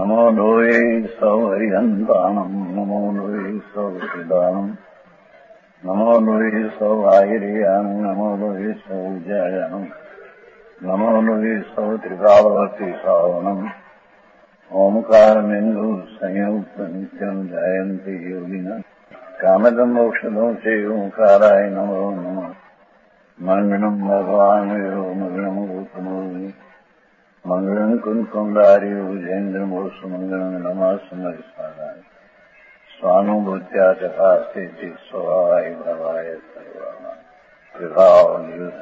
નમો લોહે સૌ હરિહંતાણમ નમો લોહે સૌ હરિદાનમ નમો લોહે સૌ આયર્યાન નમો લોહે સૌ જયાનમ નમો લોહે સૌ ત્રિકાવર્તિ સાવનમ ઓમકારમેન્દુ સંયુક્ત નિત્યમ જયંતિ યોગિના કામદમ મોક્ષદો છે ઓંકારાય નમો નમઃ મંગળમ ભગવાન મંગળમ ગૌતમો મંગળમ કુંકુંડાર્યો જૈન્દ્રમોષ મંગળમ નમાસ્મરિસ્મરાય સ્વાનુભૂત્યા ચકાસ્તે સ્વાય ભવાય સર્વાના વિભાવ નિયુત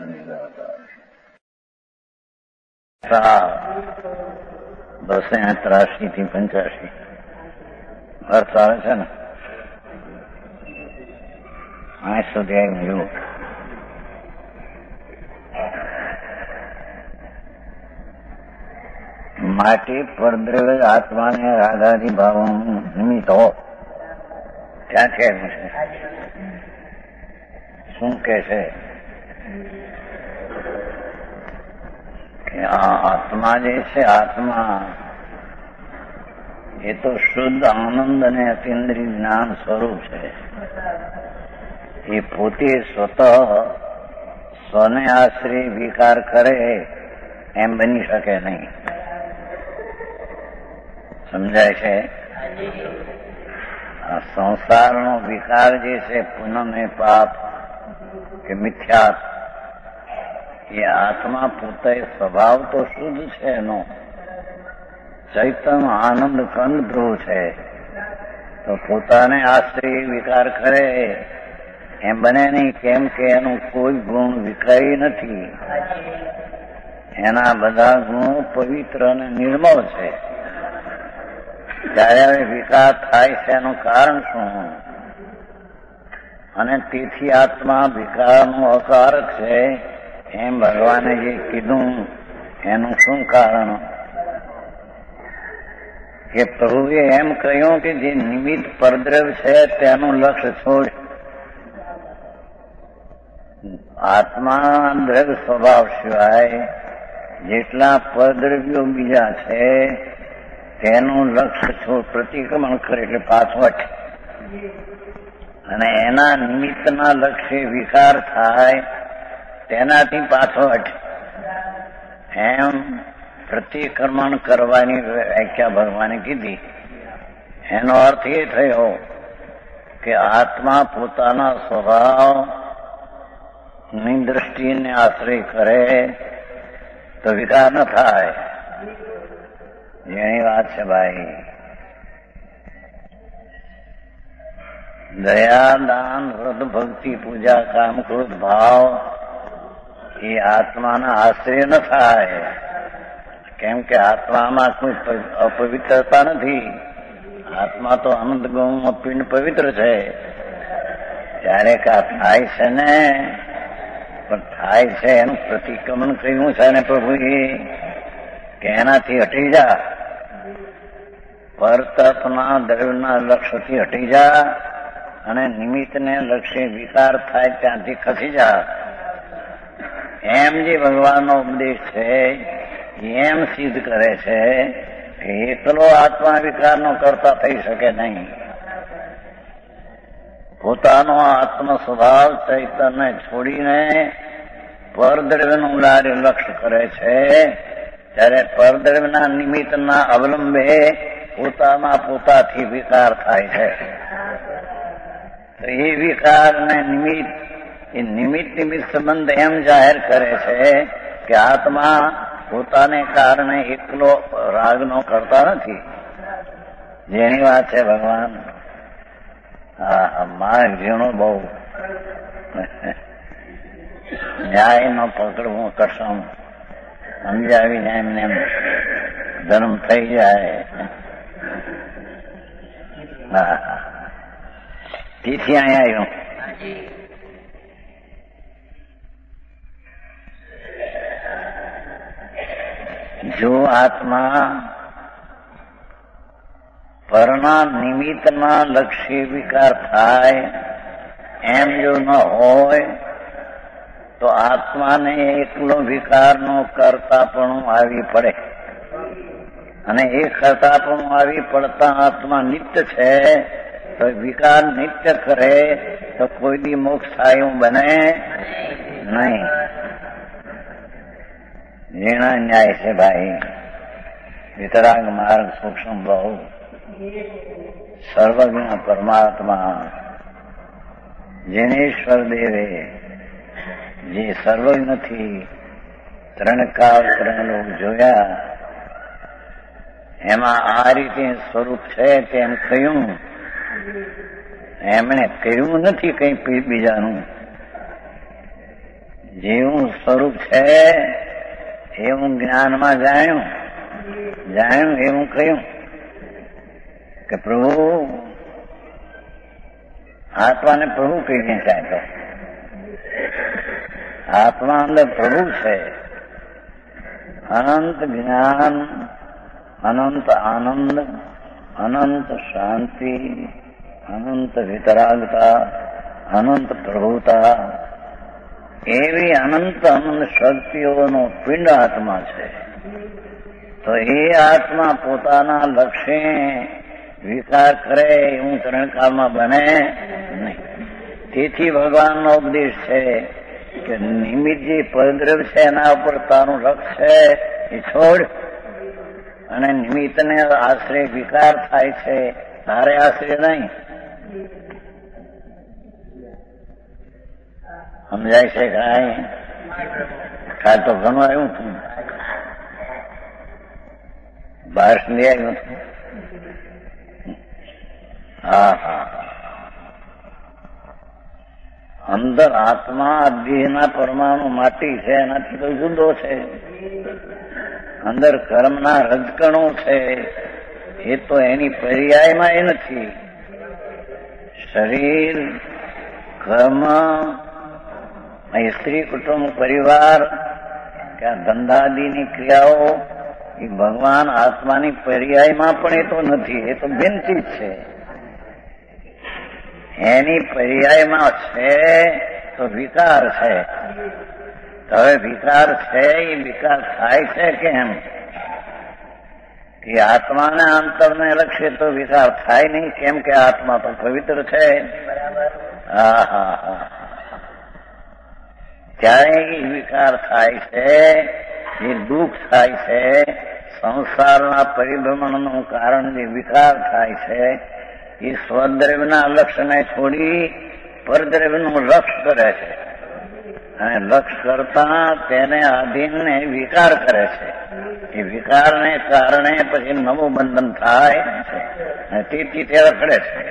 નિરાકાર 283 થી 85 અર્થ આવે છે ને આ સુધી આવ્યું. માટે પરદ્રવ્ય આત્માને રાગાદી ભાવ નિમિત્ત હો. ક્યાં છે શું કે છે કે આ આત્મા જે છે આત્મા એ તો શુદ્ધ આનંદ અને અતિન્દ્રિય જ્ઞાન સ્વરૂપ છે. એ પોતે સ્વતઃ સ્વને આશ્રય વિકાર કરે એમ બની શકે નહીં. સમજાય છે? આ સંસારનો વિકાર જે છે પુનઃ પાપ કે મિથ્યા, એ આત્મા પોતે સ્વભાવ તો શુદ્ધ છે એનો, ચૈતન્ય આનંદ કંદ પ્રભુ છે, તો પોતાને આશ્રય વિકાર કરે એમ બને નહીં. કેમ કે એનું કોઈ ગુણ વિકારી નથી. એના બધા ગુણો પવિત્ર અને નિર્મળ છે. ત્યારે વિકાર થાય છે એનું કારણ શું? અને તેથી આત્મા વિકારનું અકારક છે એમ ભગવાને જે કીધું એનું શું કારણ? કે પ્રભુએ એમ કહ્યું કે જે નિમિત્ત પરદ્રવ્ય છે તેનું લક્ષ્ય છોડ. આત્મા દ્રવ્ય સ્વભાવ સિવાય જેટલા પરદ્રવ્યો બીજા છે તેનું લક્ષ્ય છોડ પ્રતિક્રમણ કરે એટલે પાછવટ, અને એના નિમિત્તના લક્ષ્ય વિકાર થાય તેનાથી પાછવટ, એમ પ્રતિક્રમણ કરવાની વ્યાખ્યા ભગવાને કીધી. એનો અર્થ એ થયો કે આત્મા પોતાના સ્વભાવ ની દ્રષ્ટિને આશ્રય કરે તો વિકાર ન થાય. એની વાત છે ભાઈ. દયા, દાન, વ્રત, ભક્તિ, પૂજા, કામ, ક્રોધ, ભાવ એ આત્માના આશ્રય ન થાય. કેમ કે આત્મામાં કોઈ અપવિત્રતા નથી. આત્મા તો અનંત ગુણ પિંડ પવિત્ર છે. ત્યારે કા થાય છે ને, પણ થાય છે એનું પ્રતિક્રમણ કહ્યું છે ને પ્રભુએ કે એનાથી હટી જા, પરતપના દ્રવ્યના લક્ષ્યથી હટી જા અને નિમિત્તને લક્ષ્ય વિકાર થાય ત્યાંથી ખસી જા. એમ જે ભગવાનનો ઉપદેશ છે એમ સિદ્ધ કરે છે કે એકલો આત્મા વિકારનો કરતા થઈ શકે નહીં. પોતાનો આત્મ સ્વભાવ ચૈતન્ય છોડીને પરદ્રવ્યનું લક્ષ્ય કરે છે. ત્યારે પરદ્રવ્યના નિમિત્તના અવલંબે પોતામાં પોતાથી વિકાર થાય છે. તો એ વિકારને નિમિત્ત સંબંધ એમ જાહેર કરે છે કે આત્મા પોતાને કારણે એકલો રાગનો કરતા નથી. જેની વાત છે ભગવાન. હા, મારે ઝીણો બહુ ન્યાય નો પકડવું કસમ સમજાવી જાય એમને એમ ધર્મ થઈ જાય. હા, તેથી અહીંયા આવ્યું. જો આત્મા પરના નિમિત્તના લક્ષ્ય વિકાર થાય એમ જો ન હોય તો આત્માને એકલો વિકારનો કરતા પણ આવી પડે. અને એ કરતા પણ આવી પડતા આત્મા નિત્ય છે, તો વિકાર નિત્ય કરે તો કોઈ દી મોક્ષ થાય એવું બને નહીં. ઝીણા ન્યાય છે ભાઈ. વિતરાગ માર્ગ સૂક્ષ્મ બહુ. સર્વજ્ઞ પરમાત્મા જિનેશ્વર દેવે જે સર્વજ્ઞથી ત્રણ કાળ ત્રણ લોક જોયા, એમાં આ રીતે સ્વરૂપ છે તેમ કહ્યું. એમણે કહ્યું નથી કઈ બીજાનું. જેવું સ્વરૂપ છે એવું જ્ઞાનમાં જાણ્યું એવું કહ્યું કે પ્રભુ આત્માને પ્રભુ કહીને ચાહતો. આત્મા અંદર પ્રભુ છે. અનંત જ્ઞાન, અનંત આનંદ, અનંત શાંતિ, અનંત વિતરાગતા, અનંત પ્રભુતા, એવી અનંત અનંત શક્તિઓનો પિંડ આત્મા છે. તો એ આત્મા પોતાના લક્ષ્ય વિકાર કરે એવું ત્રણકાળમાં બને નહીં. તેથી ભગવાનનો ઉપદેશ છે કે નિમિત્ત જે પરદ્રવ્ય છે એના ઉપર તારું લક્ષ છે એ છોડ, અને નિમિત્તને આશ્રય વિકાર થાય છે, તારે આશ્રય નહીં. સમજાય છે કાંઈ? કાલ તો ઘણું આવ્યું હતું, બહાર લઈ આવ્યું હતું. હા હા. અંદર આત્મા દેહના પરમાણુ માટી છે, એનાથી તો જુદો છે. અંદર કર્મના રજકણો છે, એ તો એની પર્યાયમાં એ નથી. શરીર, કર્મ, સ્ત્રી, કુટુંબ, પરિવાર કે આ ધંધાદીની ક્રિયાઓ એ ભગવાન આત્માની પર્યાયમાં પણ એ તો નથી. એ તો ભિન્ન ચીજ છે. એની પર્યાયમાં છે તો વિકાર છે. હવે વિકાર છે એ વિકાર થાય છે કેમ? કે આત્માને અંતરને લક્ષ્ય તો વિકાર થાય નહીં. કેમ કે આત્મા તો પવિત્ર છે. હા હા હા. ત્યારે એ વિકાર થાય છે, એ દુઃખ થાય છે. સંસારના પરિભ્રમણનું કારણ જે વિકાર થાય છે એ સ્વદ્રવ્યના લક્ષ્યને છોડી પરદ્રવ્યનું લક્ષ કરે છે, અને લક્ષ કરતા તેને આધીનને વિકાર કરે છે. એ વિકારને કારણે પછી નવું બંધન થાય છે, અને તેથી તે રખડે છે.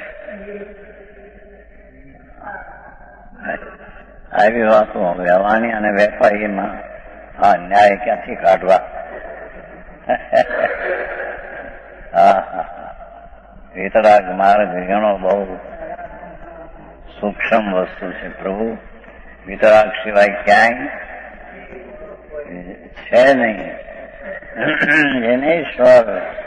આવી વાતો વ્યવહારની અને વેપારીમાં આ ન્યાય ક્યાંથી કાઢવા? હા હા. વિતરાગ માર્ગ ઘણો બહુ સૂક્ષ્મ વસ્તુ છે પ્રભુ. વિતરાગ સિવાય ક્યાંય છે નહીં. જનેશ્વર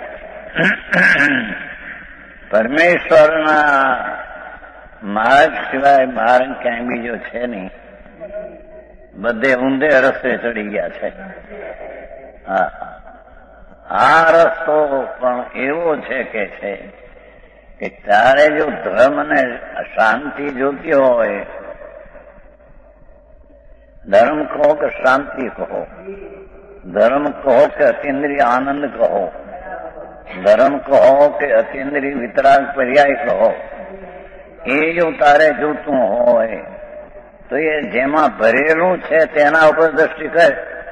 પરમેશ્વરના માર્ગ સિવાય માર્ગ ક્યાંય બીજો છે નહીં. બધે ઊંધે રસ્તે ચડી ગયા છે. હા, આ રસ્તો પણ એવો છે કે તારે જો ધર્મ અને શાંતિ જોતી હોય, ધર્મ કહો કે શાંતિ કહો, ધર્મ કહો કે અતિન્દ્રિય આનંદ કહો, ધર્મ કહો કે અતિન્દ્રિય વિતરાગ પર્યાય કહો, એ જો તારે જોતું હોય તો એ જેમાં ભરેલું છે તેના ઉપર દ્રષ્ટિ કર.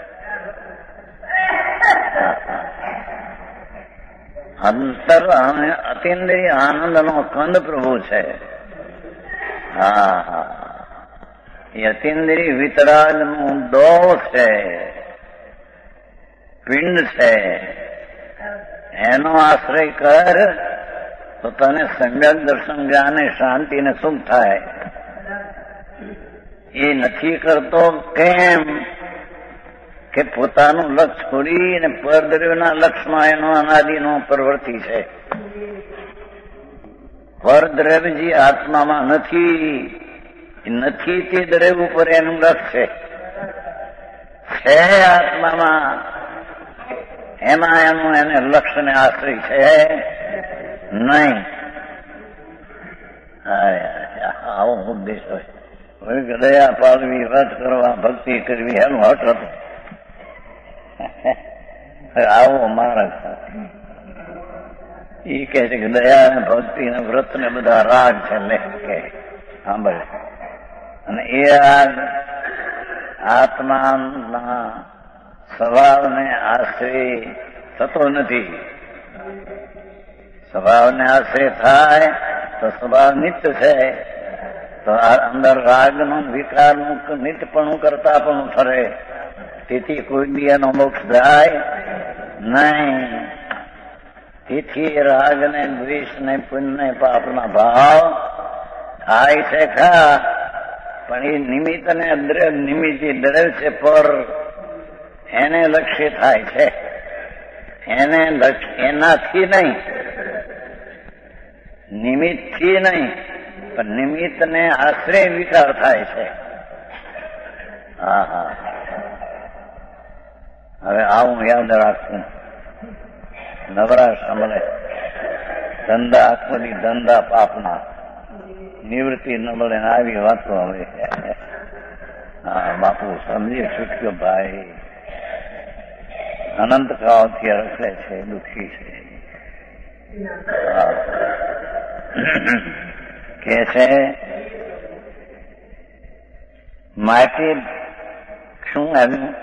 અંતર અતિન્દ્રિય આનંદનો કંદ પ્રભુ છે. હા હા. એ અતિન્દ્રિય વિતરાગનું દોષ છે, પિંડ છે. એનો આશ્રય કર તો તને સમ્યક દર્શન જ્ઞાને શાંતિ ને સુખ થાય. એ નથી કરતો કેમ? કે પોતાનું લક્ષ્ય છોડી અને પરદ્રવ્યના લક્ષ્યમાં એનો અનાદિનો પ્રવૃત્તિ છે. પરદ્રવ્ય જે આત્મામાં નથી તે દ્રવ્ય ઉપર એનું લક્ષ્ય છે. આત્મામાં એમાં એનું એને લક્ષ્યને આશ્રય છે નહીં. આવો ઉદ્દેશ હોય. દયા પાડવી, વ્રત કરવા, ભક્તિ કરવી એનું હટ હતું. આવો માણસ એ કે છે કે દયા ને ભક્તિ ને વ્રત ને બધા રાગ છે લે કે સાંભળે. અને એ રાગ આત્માના સ્વભાવને આશ્રય થતો નથી. સ્વભાવને આશ્રય થાય તો સ્વભાવ નિત્ય છે, તો અંદર રાગનું વિકારનું નિત્યપણું કરતા પણ ફરે. તેથી કોઈ દી એનો મોક્ષ જાય નહીં. તેથી રાગ ને દ્વેષ ને પુણ્ય ને પાપના ભાવ થાય છે ખા, પણ એ નિમિત્ત ને નિમિત્ત દ્રવ્ય છે પર એને લક્ષ્ય થાય છે. એને એનાથી નહીં, નિમિત્તથી નહીં, પણ નિમિત્તને આશ્રય વિકાર થાય છે. હા હા, હવે આવું યાદ રાખવું. નવરાશ મળે ધંધા આત્મની ધંધા પાપના નિવૃત્તિ ન મળે ને આવી વાતો હવે. હા બાપુ સમજી છૂટ્યો ભાઈ. અનંત કાળથી રખડે છે, દુઃખી છે. કે છે માટે શું આવ્યું?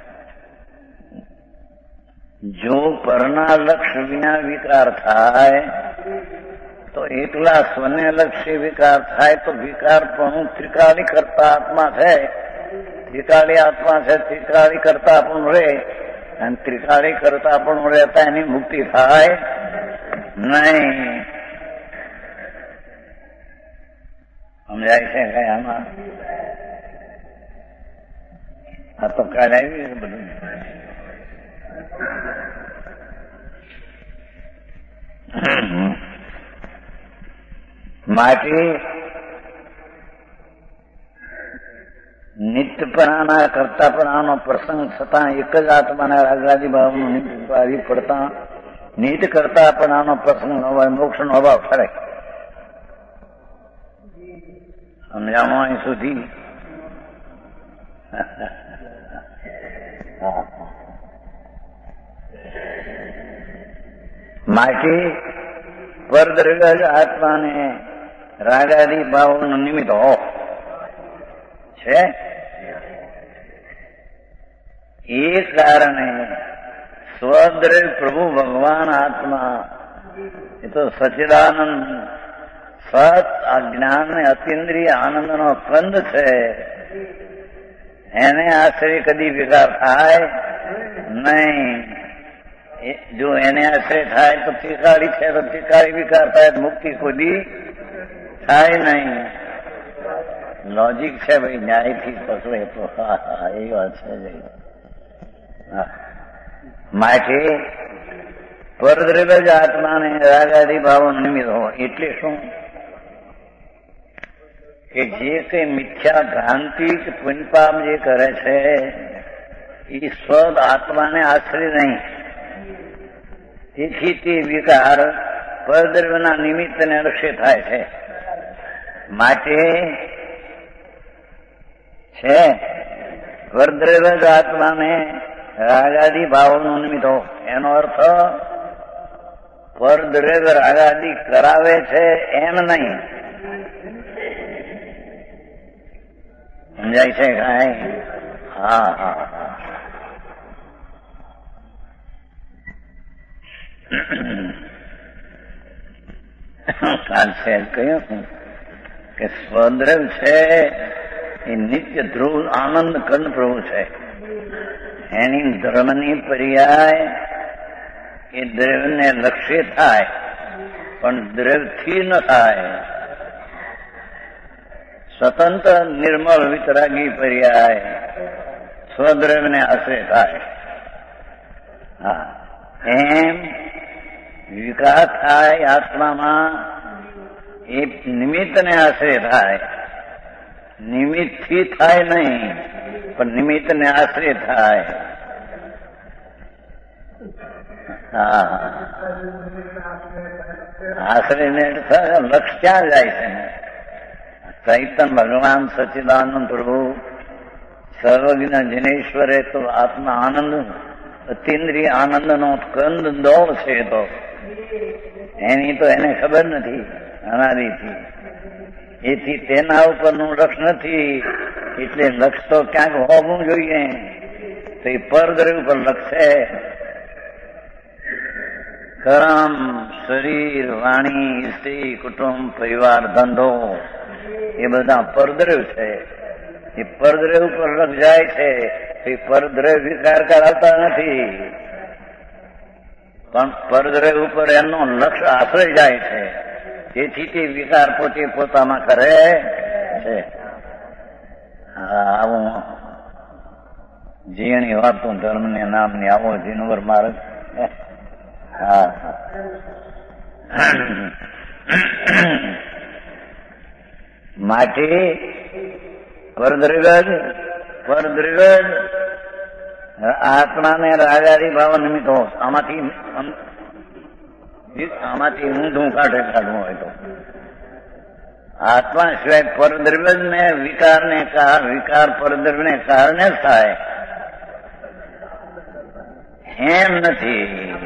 જો પરના લક્ષ્ય વિના વિકાર થાય તો એકલા સ્વને લક્ષ્ય વિકાર થાય તો વિકાર પણ ત્રિકાળી કરતા આત્મા છે. ત્રિકાળી આત્મા છે, ત્રિકાળી કરતા પણ રહે, અને ત્રિકાળી કરતા પણ રહેતા એની મુક્તિ થાય નહીં. સમજાય છે કઈ આમાં? આ તો કાલ આવી છે બધું. માટે નિત્યપણાના કરતાપણાનો પ્રસંગ છતાં એક જ આત્માના રાગાદી ભાવનું નિત્ય આવી પડતા નિત્ય કરતાપણાનો પ્રસંગ ન હોય, મોક્ષનો અભાવ થાય. સમજાવો અહીં સુધી? માટે પરદ્રવ્ય આત્માને રાગાદી ભાવનું નિમિત્ત હો છે. એ કારણે સ્વદ્રવ્ય પ્રભુ ભગવાન આત્મા એ તો સચ્ચિદાનંદ સત આ જ્ઞાન ને અતિન્દ્રિય આનંદનો કંદ છે. એને આશ્રય કદી વિકાર થાય નહીં. જો એને આશ્રય થાય તો ત્રિકાળી છે, તો ત્રિકાળી વિકાર થાય તો મુક્તિ કોઈ થાય નહીં. લોજિક છે ભાઈ, ન્યાયથી પકડે તો. એ વાત છે. માટે પરદ્રવ્ય જ આત્માને રાગાદી ભાવો નિમિત્ત હોય. એટલે શું કે જે કઈ મિથ્યા ભ્રાંતિ કે પુણ્યપાપ જે કરે છે એ સ્વદ આત્માને આશ્રય નહીં. તેથી તે વિકાર પરદ્રવ્યના નિમિત્તને લક્ષ્ય થાય છે. માટે છે પરદ્રવ્ય જ આત્માને રાગાદી ભાવનું નિમિત્ત હો. એનો અર્થ પરદ્રવ્ય રાગાદી કરાવે છે એમ નહીં. સમજાય છે કાંઈ? હા હા. કાલ છે કહ્યું કે સ્વદ્રવ્ય છે એ નિત્ય ધ્રુવ આનંદ કંદ પ્રભુ છે. એની ધર્મની પર્યાય એ દ્રવ્યને લક્ષ્ય થાય, પણ દ્રવ્યથી ન થાય. સ્વતંત્ર નિર્મળ વિતરાગી પર્યાય સ્વદ્રવ્યને આશ્રય થાય. હા, એમ વિકાસ થાય આત્મામાં એ નિમિત્તને આશ્રય થાય. નિમિત્તથી થાય નહીં, પણ નિમિત્તને આશ્રય થાય. હા, આશ્રયને લક્ષ ક્યાં જાય છે ને? ચૈતન ભગવાન સચ્ચિદાનંદ પ્રભુ સર્વજ્ઞ જિનેશ્વરે તો આત્મા આનંદ અતિન્દ્રિય આનંદનો કંદ દોડ છે. તો એની તો એને ખબર નથી અનાદિથી. એથી તેના ઉપરનું લક્ષ નથી, એટલે લક્ષ તો ક્યાંક હોવું જોઈએ. તો એ પરદ્રવ્ય ઉપર લક્ષ છે. કર્મ, શરીર, વાણી, સ્ત્રી, કુટુંબ, પરિવાર, ધંધો એ બધા પરદ્રવ્ય છે. એ પરદ્રવ્ય ઉપર લક્ષ જાય છે. એ પરદ્રવ્ય વિકાર કરાવતા નથી, પણ પરદ્રવ્ય ઉપર એમનો લક્ષ આશ્રય જાય છે. તેથી તે વિકાર પોતે પોતામાં કરે છે. આવું જીણી વાતું ધર્મને નામની આવો જીનવર માર્ગ. હા, માટે પરદ્રવ્ય આત્માને રાગાદી ભાવ નિમિત્ત હો. આમાંથી ઊંધું કાઢવું હોય તો આત્મા સિવાય પરદ્રવ્ય ને વિકાર પરદ્રવ્યને કારણે થાય એમ નથી.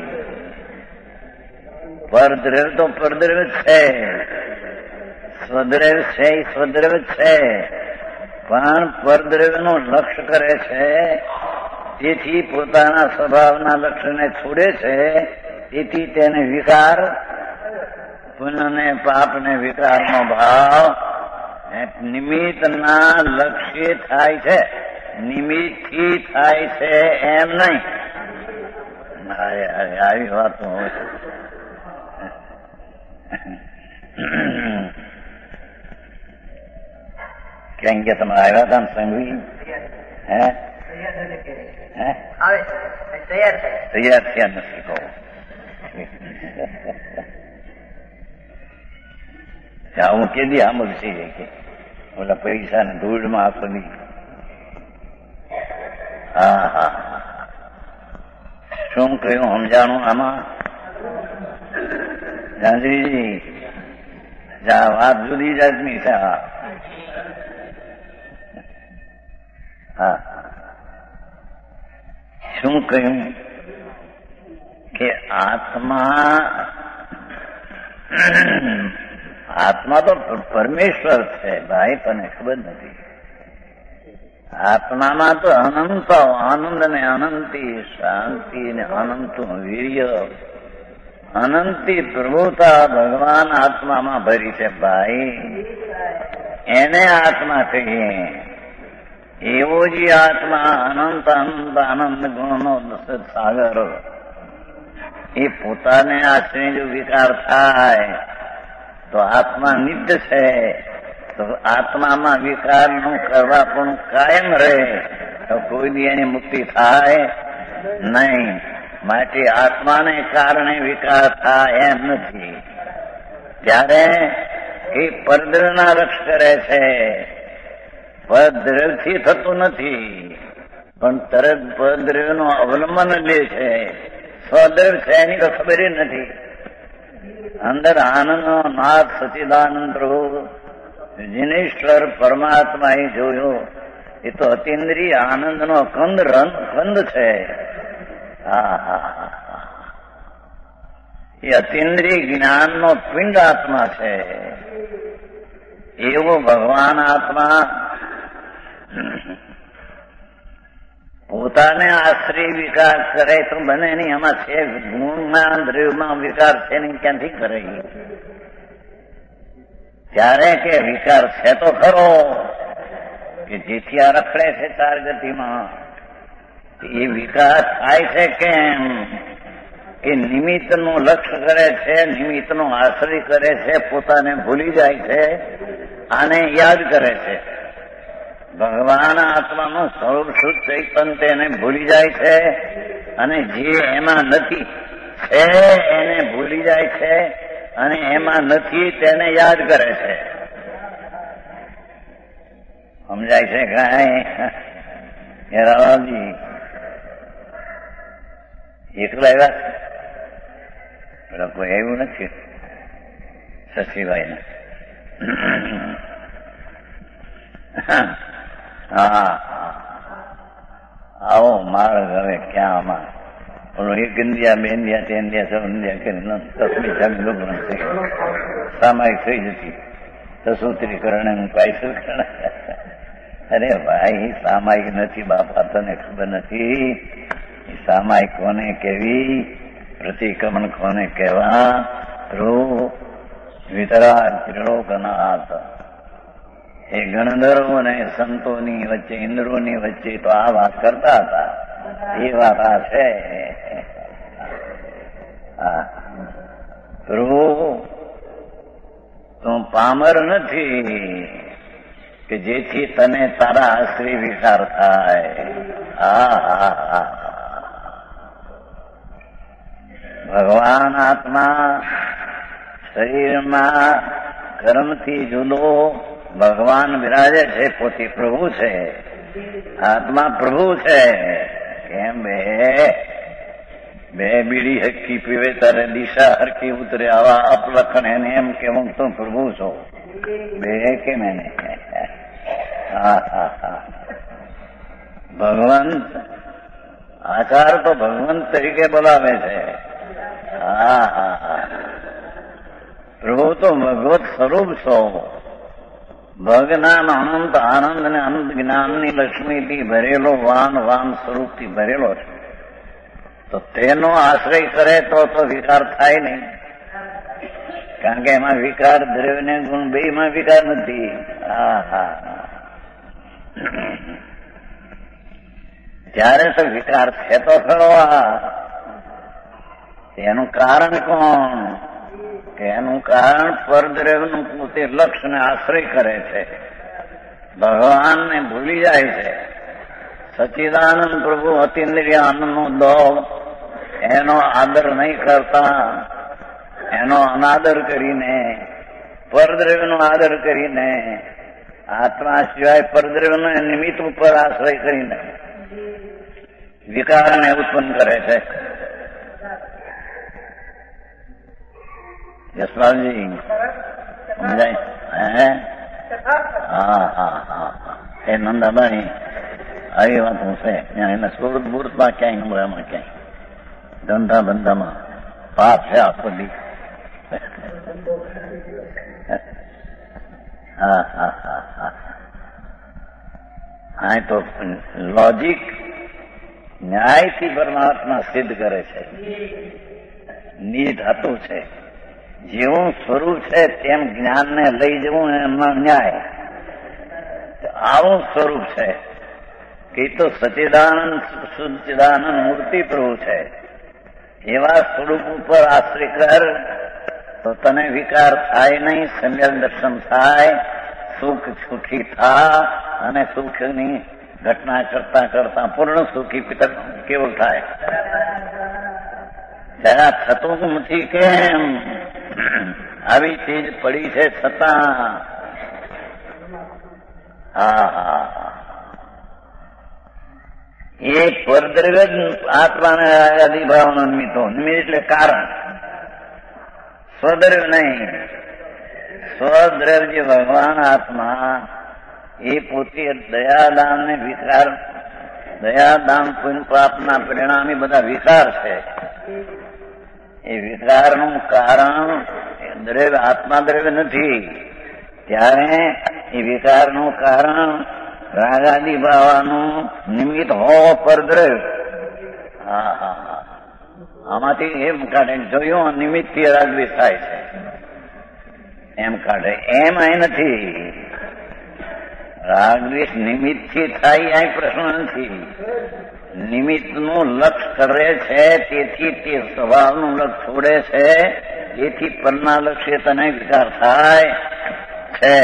પરદ્રવ્ય તો પરદ્રવ્ય છે, સ્વદ્રવ્ય છે એ સ્વદ્રવ્ય છે, પણ પરદ્રવ્યનું લક્ષ્ય કરે છે. તેથી પોતાના સ્વભાવના લક્ષ્યને છોડે છે. તેથી તેને વિકાર, પુણ્ય ને પાપ ને વિકારનો ભાવ નિમિત્તના લક્ષ્ય થાય છે, નિમિત્તથી થાય છે એમ નહીં. આવી વાતો હોય. ક્યાં ગયા તમે? આવ્યા હતા ને સંઘવી? તૈયાર થયા નથી કહો. હું કેદી આમલ છે કે ઓલા પૈસા ને ધૂળમાં આપવાની. હા હા, શું કહ્યું સમજાણું આમાં? ગાંધીજી વાત જુદી જાતની છે. હા, શું કહ્યું કે આત્મા તો પરમેશ્વર છે ભાઈ, તને ખબર નથી. આત્મામાં તો અનંત આનંદ ને અનંતી શાંતિ ને અનંત વીર્ય, અનંતી પ્રભુતા ભગવાન આત્મામાં ભરી છે ભાઈ. એને આત્મા કહીએ. એવો જ આત્મા અનંત અનંત આનંદ ગુણનો સાગર. એ પોતાને આશ્રય જો વિકાર થાય તો આત્મા નિત્ય છે. તો આત્મામાં વિકારનું કરવા પણ કાયમ રહે તો કોઈ દી એની મુક્તિ થાય નહીં. માટે આત્માને કારણે વિકાર થાય એમ નથી. ત્યારે એ પરદ્રવ્યના રક્ષ કરે છે. પરદ્રવ્યથી થતું નથી, પણ તરત પરદ્રવ્યનું અવલંબન લે છે. સ્વદ્રવ્ય છે એની તો ખબર નથી. અંદર આનંદનો નાથ સચ્ચિદાનંદ પ્રભુ જિનેશ્વર પરમાત્મા એ જોયો. એ તો અતિન્દ્રિય આનંદનો કંદ છે. હા હા, એ અતિન્દ્રિય જ્ઞાનનો પિંડ આત્મા છે. એવો ભગવાન આત્મા પોતાને આશ્રય વિકાર કરે તો બને નહીં. આમાં છે ગુણમાં દ્રવ્યમાં વિકાર છે નહીં, ક્યાંથી કરે? ત્યારે કે વિકાર છે તો ખરો, કે જેથી આ રખડે છે ચાર ગતિમાં. એ વિકાર થાય છે કેમ? કે નિમિત્તનું લક્ષ્ય કરે છે, નિમિત્તનો આશ્રય કરે છે, પોતાને ભૂલી જાય છે, આને યાદ કરે છે. ભગવાન આત્માનું સ્વરૂપ શુદ્ધ ચૈતન્ય તેને ભૂલી જાય છે, અને જે એમાં નથી છે એને ભૂલી જાય છે, અને એમાં નથી તેને યાદ કરે છે. સમજાય છે કાંઈ? રાવાજી એકલા આવ્યા પેલા કોઈ આવ્યું નથી શશીભાઈને. હા આવો મારે હવે ક્યાં આમાં બોલો એક ઇન્ડિયા બે ઇન્ડિયા તે ઇન્ડિયા સૌ ઇન્ડિયા કરીને તસ્મી સામી લોકો સામાયિક થઈ જતી સસૂત્રીકરણ એનું કાયસૂત્રણ. અરે ભાઈ સામાયિક નથી બાપા, તને ખબર નથી સામાયિક કોને કેવી, પ્રતિક્રમણ કોને કહેવા. ધ્રુવ વિતરાગ ત્રિલોકનાથ એ ગણધર્વો અને સંતોની વચ્ચે ઇન્દ્રોની વચ્ચે તો આ વાત કરતા હતા. એ વાત આ છે. ધ્રુવ તું પામર નથી કે જેથી તને તારા આશ્રી વિચાર થાય. ભગવાન આત્મા શરીરમાં કર્મથી જુદો ભગવાન બિરાજે છે, પોતે પ્રભુ છે, આત્મા પ્રભુ છે. કેમ બે બીડી હક્કી પીવે તારે દિશા હરકી ઉતરે, આવા અપલખણ એને એમ કે હું તો પ્રભુ છો. બે કેમ એને ભગવંત આચાર તો ભગવંત તરીકે બોલાવે છે. પ્રભુ તો ભગવત સ્વરૂપ છો. ભગનામ અનંત આનંદ ને અનંત જ્ઞાનની લક્ષ્મીથી ભરેલો વાન સ્વરૂપથી ભરેલો છે. તો તેનો આશ્રય કરે તો વિકાર થાય નહીં, કારણ કે એમાં વિકાર દ્રવ્ય ને ગુણ બે માં વિકાર નથી. ત્યારે તો વિકાર છે તો ખરો. એનું કારણ કોણ? કે એનું કારણ પરદ્રવ્યનું પોતે લક્ષ્યને આશ્રય કરે છે, ભગવાનને ભૂલી જાય છે. સચ્ચિદાનંદ પ્રભુ અતિન્દ્રિય આનંદનો દોડ એનો આદર નહીં કરતા, એનો અનાદર કરીને પરદ્રવ્યનો આદર કરીને આત્મા સિવાય પરદ્રવ્યનો નિમિત્ત ઉપર આશ્રય કરીને વિકારને ઉત્પન્ન કરે છે. યશપાલજી સમજાય? એ નંદાબાઈ આવી વાત છે. એના સુરત બુરતમાં ક્યાંય નંબરામાં ક્યાંય ધંધા બંધામાં પાપ છે આખો દી. હા તો લોજિક ન્યાયથી પરમાત્મા સિદ્ધ કરે છે. નિજ હતું છે, જેવું સ્વરૂપ છે તેમ જ્ઞાનને લઈ જવું એમાં ન્યાય. આવું સ્વરૂપ છે કે તો સચ્ચિદાનંદ સચ્ચિદાનંદ મૂર્તિ પ્રભુ છે. એવા સ્વરૂપ ઉપર આશ્રય કર તો તને વિકાર થાય નહીં, સમ્યક દર્શન થાય, સુખ સુખી થા અને સુખની ઘટના કરતા કરતા પૂર્ણ સુખી પિતર કેવું થાય. જરા થતું નથી કેમ? આવી ચીજ પડી છે છતાં. એ પરદ્રવ્ય આત્માને અધિભાવનો નિમિત્તો. નિમિત્ત એટલે કારણ, સ્વદ્રવ્ય નહીં. સ્વદ્રવ્ય ભગવાન આત્મા એ પોતે દયાદાન ને વિકાર, દયાદાન પુણ્ય પાપના પરિણામી બધા વિકાર છે. એ વિકારનું કારણ દ્રવ્ય આત્મા દ્રવ્ય નથી. ત્યારે એ વિકારનું કારણ રાગાદિ ભાવનું નિમિત્ત હો પરદ્રવ્ય. આમાંથી એમ કાઢે જોયું નિમિત્તથી રાગદ્વેષ થાય છે એમ કાઢે. એમ અહીં નથી. રાગદ્વેષ નિમિત્તથી થાય અહીં પ્રશ્ન નથી. નિમિત્તનું લક્ષ કરે છે તેથી તે સ્વભાવનું લક્ષ છોડે છે, તેથી પરના લક્ષ્ય તને વિચાર થાય છે.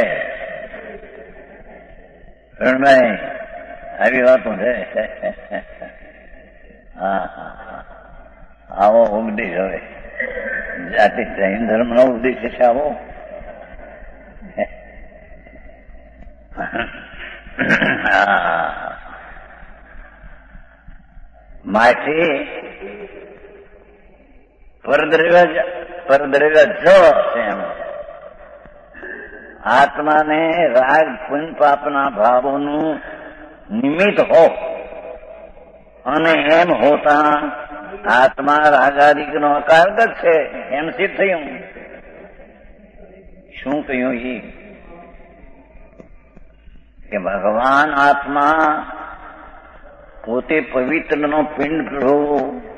રણભાઈ આવી વાતો છે. આવો ઉપદેશ હવે જાતિ જૈન ધર્મનો ઉપદેશ છે. આવો માટે પરદ્રવ્ય જ છે એમ. આત્માને રાગ પુણ્ય પાપના ભાવોનું નિમિત્ત હો અને એમ હોતા આત્મા રાગાદિકનો અકારક છે એમ સિદ્ધ થયું. શું કહ્યું એ કે ભગવાન આત્મા પોતે પવિત્રનો પિંડ પ્રભુ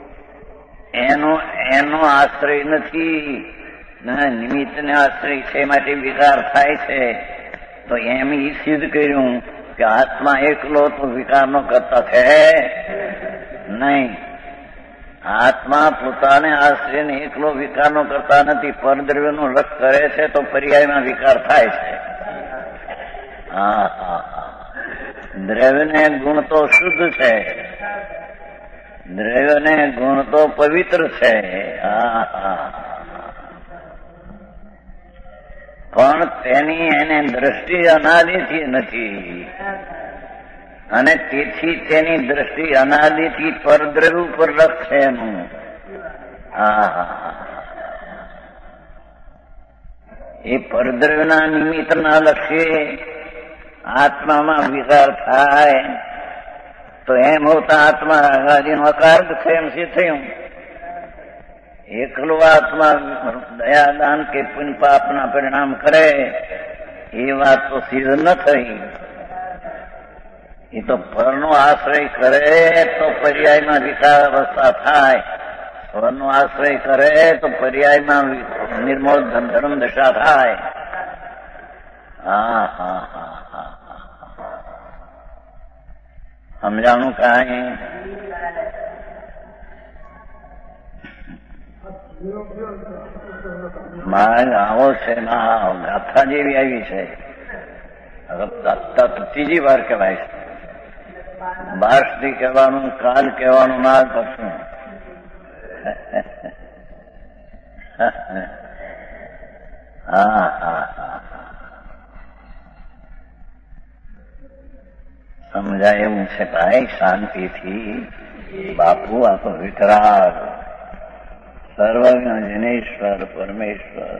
એનો આશ્રય નથી, નિમિત્તને આશ્રય છે, માટે વિકાર થાય છે. તો એમ એ સિદ્ધ કર્યું કે આત્મા એકલો તો વિકારનો કરતા છે નહીં. આત્મા પોતાને આશ્રયને એકલો વિકારનો કરતા નથી, પરદ્રવ્યનું લક્ષ કરે છે તો પર્યાયમાં વિકાર થાય છે. દ્રવ્યને ગુણ તો શુદ્ધ છે, દ્રવ્યને ગુણ તો પવિત્ર છે. પણ તેની એને દ્રષ્ટિ અનાદિથી નથી અને તેથી તેની દ્રષ્ટિ અનાદિથી પરદ્રવ્ય ઉપર લક્ષ છે એનું. એ પરદ્રવ્યના નિમિત્તના લક્ષ્ય આત્મામાં વિકાર થાય તો એમ હોતા આત્મા રાગાદિનો અકારક છે એમ સિદ્ધ થયું. એકલો આત્મા દયાદાન કે પુણ્ય પાપના પરિણામ કરે એ વાત તો સિદ્ધ ન થઈ. એ તો પરનો આશ્રય કરે તો પર્યાયમાં વિકાર અવસ્થા થાય, પરનો આશ્રય કરે તો પર્યાયમાં નિર્મોલ ધર્મ દશા થાય. સમજાણું કાંઈ? આવો છે ના ગાથા જેવી આવી છે. ત્રીજી વાર કહેવાય છે. બારથી કહેવાનું, કાલ કહેવાનું, ના કરશું. સમજાય એવું છે ભાઈ. શાંતિથી બાપુ આપ વિતરાગ સર્વજ્ઞ જનેશ્વર પરમેશ્વર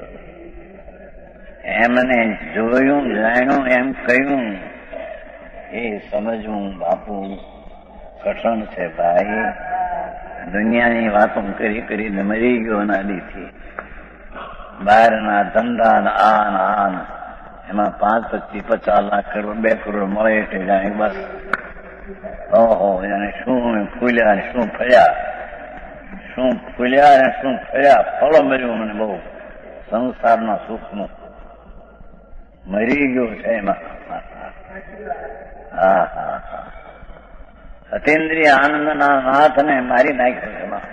એમને જોયું, જાણ્યું, એમ કહ્યું એ સમજવું બાપુ કઠણ છે ભાઈ. દુનિયાની વાતો કરી કરીને મરી ગયો અનાદિથી. બહારના ધંધા આન એમાં 5, 25, 50 લાખ કરોડ 2 કરોડ મળે એટલે જાણે બસ ઓહો એને શું ફૂલ્યા ને શું ફળ્યા, શું ફૂલ્યા ને શું ફળ્યા. ફળો મળ્યું મને બહુ સંસારના સુખનું. મરી ગયું છે એમાં. અતિન્દ્રિય આનંદના નાથને મારી નાખ્યો એમાં.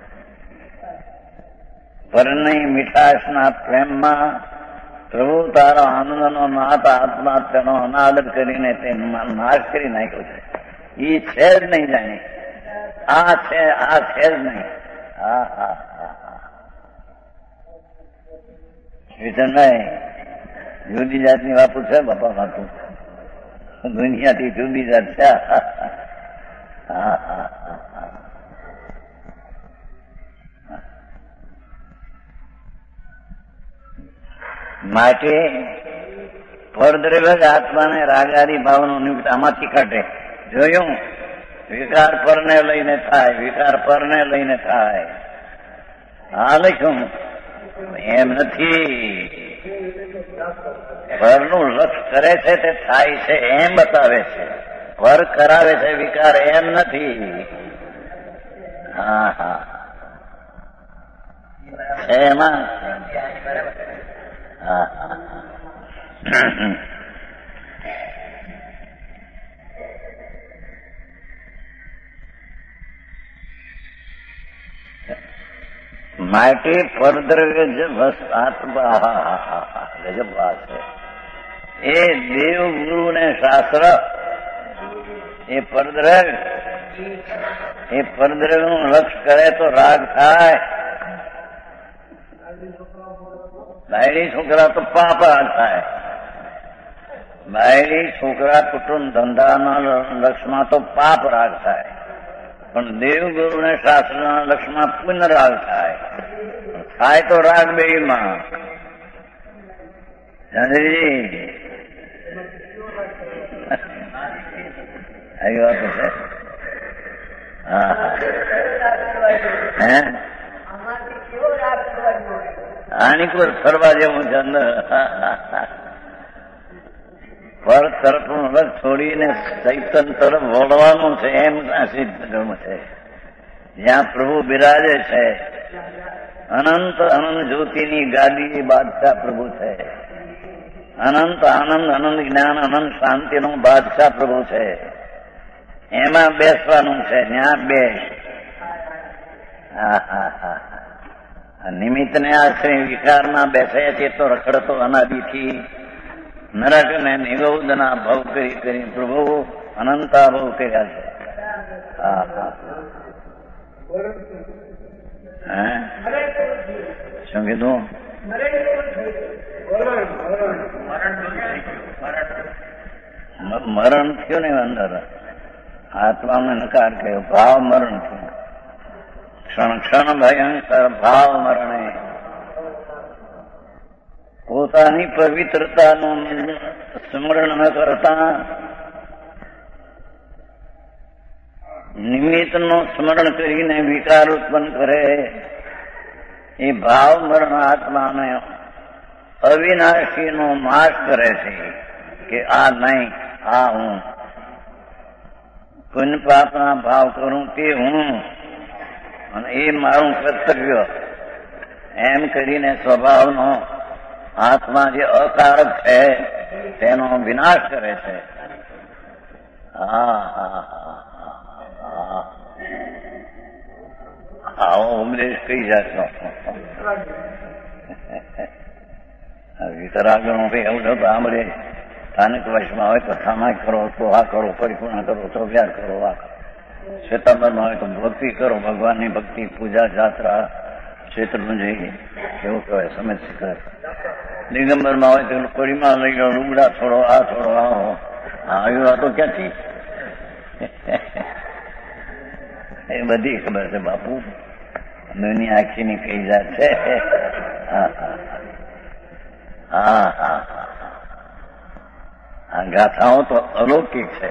પરની મીઠાશના પ્રેમમાં પ્રભુ તારો આનંદનો નાથ આત્મા તેનો અનાદર કરીને તે નાશ કરી નાખ્યો છે. એ છે જ નહીં જાણે. આ છે જ નહીં. વિઠનભાઈ જુદી જાતની વાતો છે બાપા વાતું. દુનિયાથી જુદી જાત છે. માટે પરદ્રવ્ય જ આત્માને રાગાદી ભાવનો નિમિત્ત આમાંથી કાઢે. જોયું? વિકાર પરને લઈને થાય, વિકાર પરને લઈને થાય. લખ્યું એમ નથી. પરનું લક્ષ કરે છે તે થાય છે એમ બતાવે છે. પર કરાવે છે વિકાર એમ નથી. એમાં માટે પરદ્રવ્ય ગજબ વાત છે. એ દેવ ગુરુ ને શાસ્ત્ર એ પરદ્રવ્ય નું લક્ષ કરે તો રાગ થાય. બાયડી છોકરા તો પાપ રાગ થાય. બાયડી છોકરા કુટુંબ ધંધાના લક્ષમાં તો પાપ રાગ થાય. પણ દેવગુરુ ને શાસ્ત્રના લક્ષમાં પુણ્ય રાગ થાય. થાય તો રાગ બેયમાં. ચંદ્રજી આવી વાત છે. હા હે આની કોઈ ફરવા જેવું છે અંદર. પર તરફનું લગ છોડીને ચૈતન તરફ વળવાનું છે એમ સિદ્ધ કર્મ છે. જ્યાં પ્રભુ બિરાજે છે, અનંત અનંત જ્યોતિની ગાદી બાદશાહ પ્રભુ છે. અનંત આનંદ અનંત જ્ઞાન અનંત શાંતિનો બાદશાહ પ્રભુ છે. એમાં બેસવાનું છે. ત્યાં બેસ. નિમિત્તને આશ્રય વિકારમાં બેસે છે તો રખડતો અનાદિથી નરક ને નિગૌદના ભવ કરી કરી પ્રભુ અનંતા ભવ કર્યા છે. શું કીધું? મરણ થયું ને અંદર આત્માને નકાર કર્યો. ભાવ મરણ થયું. ક્ષણ ક્ષણ ભયંકર ભાવ મરણે પોતાની પવિત્રતાનું સ્મરણ ન કરતા નિમિત્તનું સ્મરણ કરીને વિકાર ઉત્પન્ન કરે એ ભાવ મરણ આત્માને અવિનાશીનો નાશ કરે છે કે આ નહીં, આ હું. પુણ્ય પાપના ભાવ કરું તે હું અને એ મારું કર્તવ્ય એમ કરીને સ્વભાવનો આત્મા જે અકારક છે તેનો વિનાશ કરે છે. આવો ઉપદેશ કઈ જાતનો? વિતરાગનો કઈ એવું નતું. આંબળે સ્થાનિક વશમાં હોય તો કથામાં કરો, તો આ કરો, પરિપૂર્ણ કરો, તો વ્યાર કરો, આ કરો. શ્વેતાંબરમાં હોય તો ભક્તિ કરો, ભગવાનની ભક્તિ, પૂજા, જાત્રા, ક્ષેત્રનું જઈએ એવું કહેવાય, સમજ શીખર. દિગંબરમાં હોય તો કોળીમાં લઈ લો, રૂગડા છોડો, આ છોડો, આવો. આવી વાતો ક્યાંથી? એ બધી ખબર છે બાપુ. દુનિયા આખીની કઈ જાત છે. આ ગાથાઓ તો અલૌકિક છે.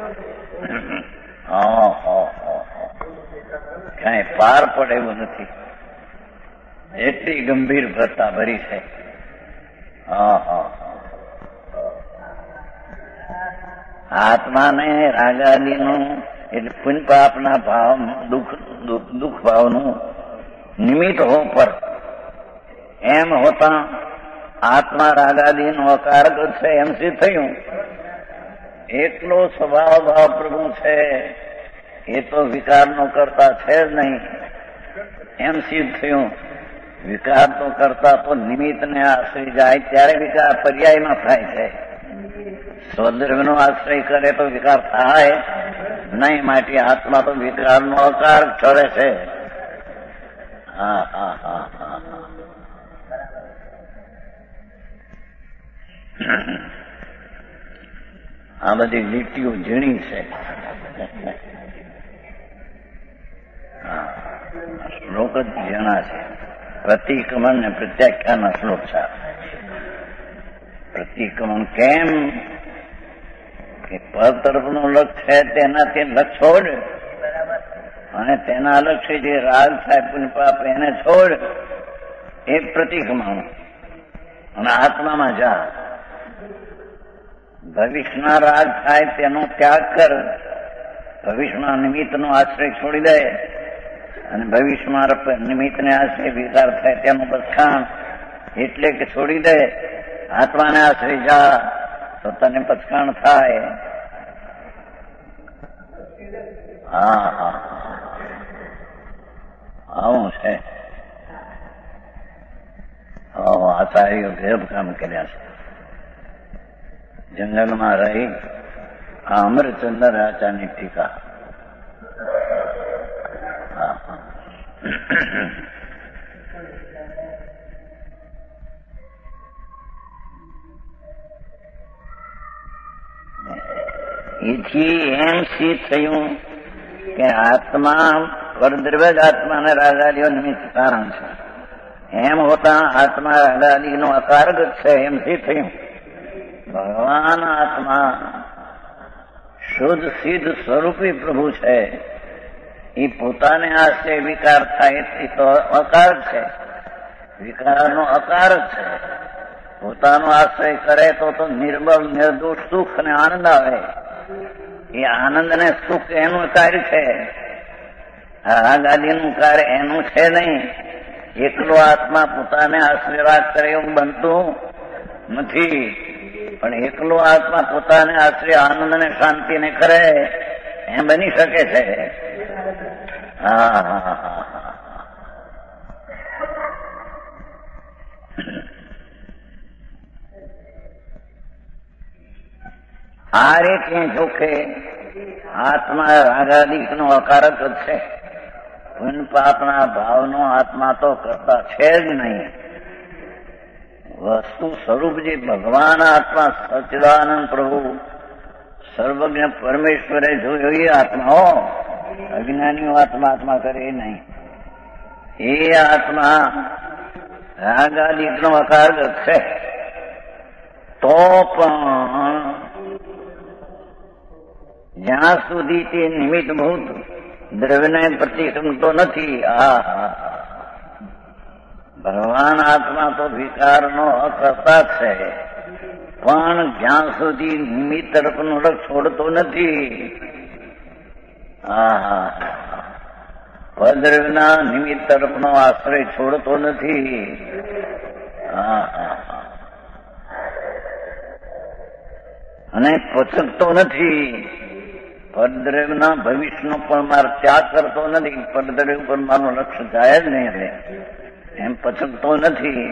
કઈ પાર પડે એવું નથી. એટલી ગંભીર ભરતા ભરી છે. આત્માને રાગાદીનું એટલે પુણ્ય પાપના ભાવ દુઃખ ભાવનું નિમિત્ત હો પર એમ હોતા આત્મા રાગાદીનો અકારક છે એમ સિદ્ધ થયું. એટલો સ્વભાવ ભાવ પ્રભુ છે એ તો વિકારનો કરતા છે જ નહીં એમ સિદ્ધ થયું. વિકાર તો કરતા તો નિમિત્તને આશ્રય જાય ત્યારે વિકાર પર્યાયમાં થાય છે. સ્વદ્રવ્યનો આશ્રય કરે તો વિકાર થાય નહીં. માટે આત્મા તો વિકારનો અકારક ઠરે છે. આ બધી લીટીઓ ઝીણી છે. શ્લોક જ ઝીણા છે. પ્રતિક્રમણ ને પ્રત્યાખ્યાનના શ્લોક છે. પ્રતિક્રમણ કેમ કે પર તરફનું લક્ષ છે તેનાથી લક્ષ છોડ અને તેના લક્ષ્ય જે રાગ થાય પુણ્ય પાપ એને છોડ. એ પ્રતિક્રમણ. અને આત્મામાં જા. ભવિષ્યના રાગ થાય તેનો ત્યાગ કર. ભવિષ્યના નિમિત્તનો આશ્રય છોડી દે અને ભવિષ્યમાં નિમિત્તને આશ્રય વિકાર થાય તેનું પછાણ એટલે કે છોડી દે. આત્માને આશ્રય જા તો તને પછાણ થાય. આવું છે. આચાર્યો ગેર કામ કર્યા છે. જંગલમાં રહી આ અમરચંદ્ર આચાર્યની ટીકા. એથી એમ સિદ્ધ થયું કે આત્મા પરદ્રવ્ય જ આત્માને રાગાદીઓ નિમિત્ત કારણ છે. એમ હોતા આત્મા રાગાદિનો અકારક જ છે એમ થી થયું. ભગવાન આત્મા શુદ્ધ સિદ્ધ સ્વરૂપી પ્રભુ છે. એ પોતાને આશ્રય વિકાર થાય એ તો અકારક છે, વિકારનો અકારક છે. પોતાનો આશ્રય કરે તો નિર્બળ નિર્દોષ સુખ અને આનંદ આવે. એ આનંદ ને સુખ એનું કાર્ય છે, રાગાદિનું કાર્ય એનું છે નહીં. એકલો આત્મા પોતાને આશ્રય કરે એવું બનતું નથી, પણ એકલો આત્મા પોતાને આશ્રય આનંદ ને શાંતિ ને કરે એમ બની શકે છે. આ રીતે જોકે આત્મા રાગાદિક નો અકારક જ છે. પુન પાપના ભાવનો આત્મા તો કરતા છે જ નહીં. વસ્તુ સ્વરૂપ જે ભગવાન આત્મા સચ્ચિદાનંદ પ્રભુ સર્વજ્ઞ પરમેશ્વરે જોયો એ આત્માઓ, અજ્ઞાનીઓ આત્મા કરે નહીં. એ આત્મા રાગાદિક નો અકારક છે. તો પણ જ્યાં સુધી તે નિમિત્તભૂત દ્રવ્યને પ્રતિક્રમતો નથી. ભગવાન આત્મા તો વિકારનો અકર્તા છે, પણ જ્યાં સુધી નિમિત્ત તરફનો રસ છોડતો નથી. પદ્રવ્યના નિમિત્ત તરફનો આશ્રય છોડતો નથી. અને પચકતો નથી. પરદ્રવ્યના ભવિષ્યનો પણ માર ત્યાગ કરતો નથી. પરદ્રવ્ય પર મારું લક્ષ્ય જાય જ નહીં રહે એમ પચકતો નથી.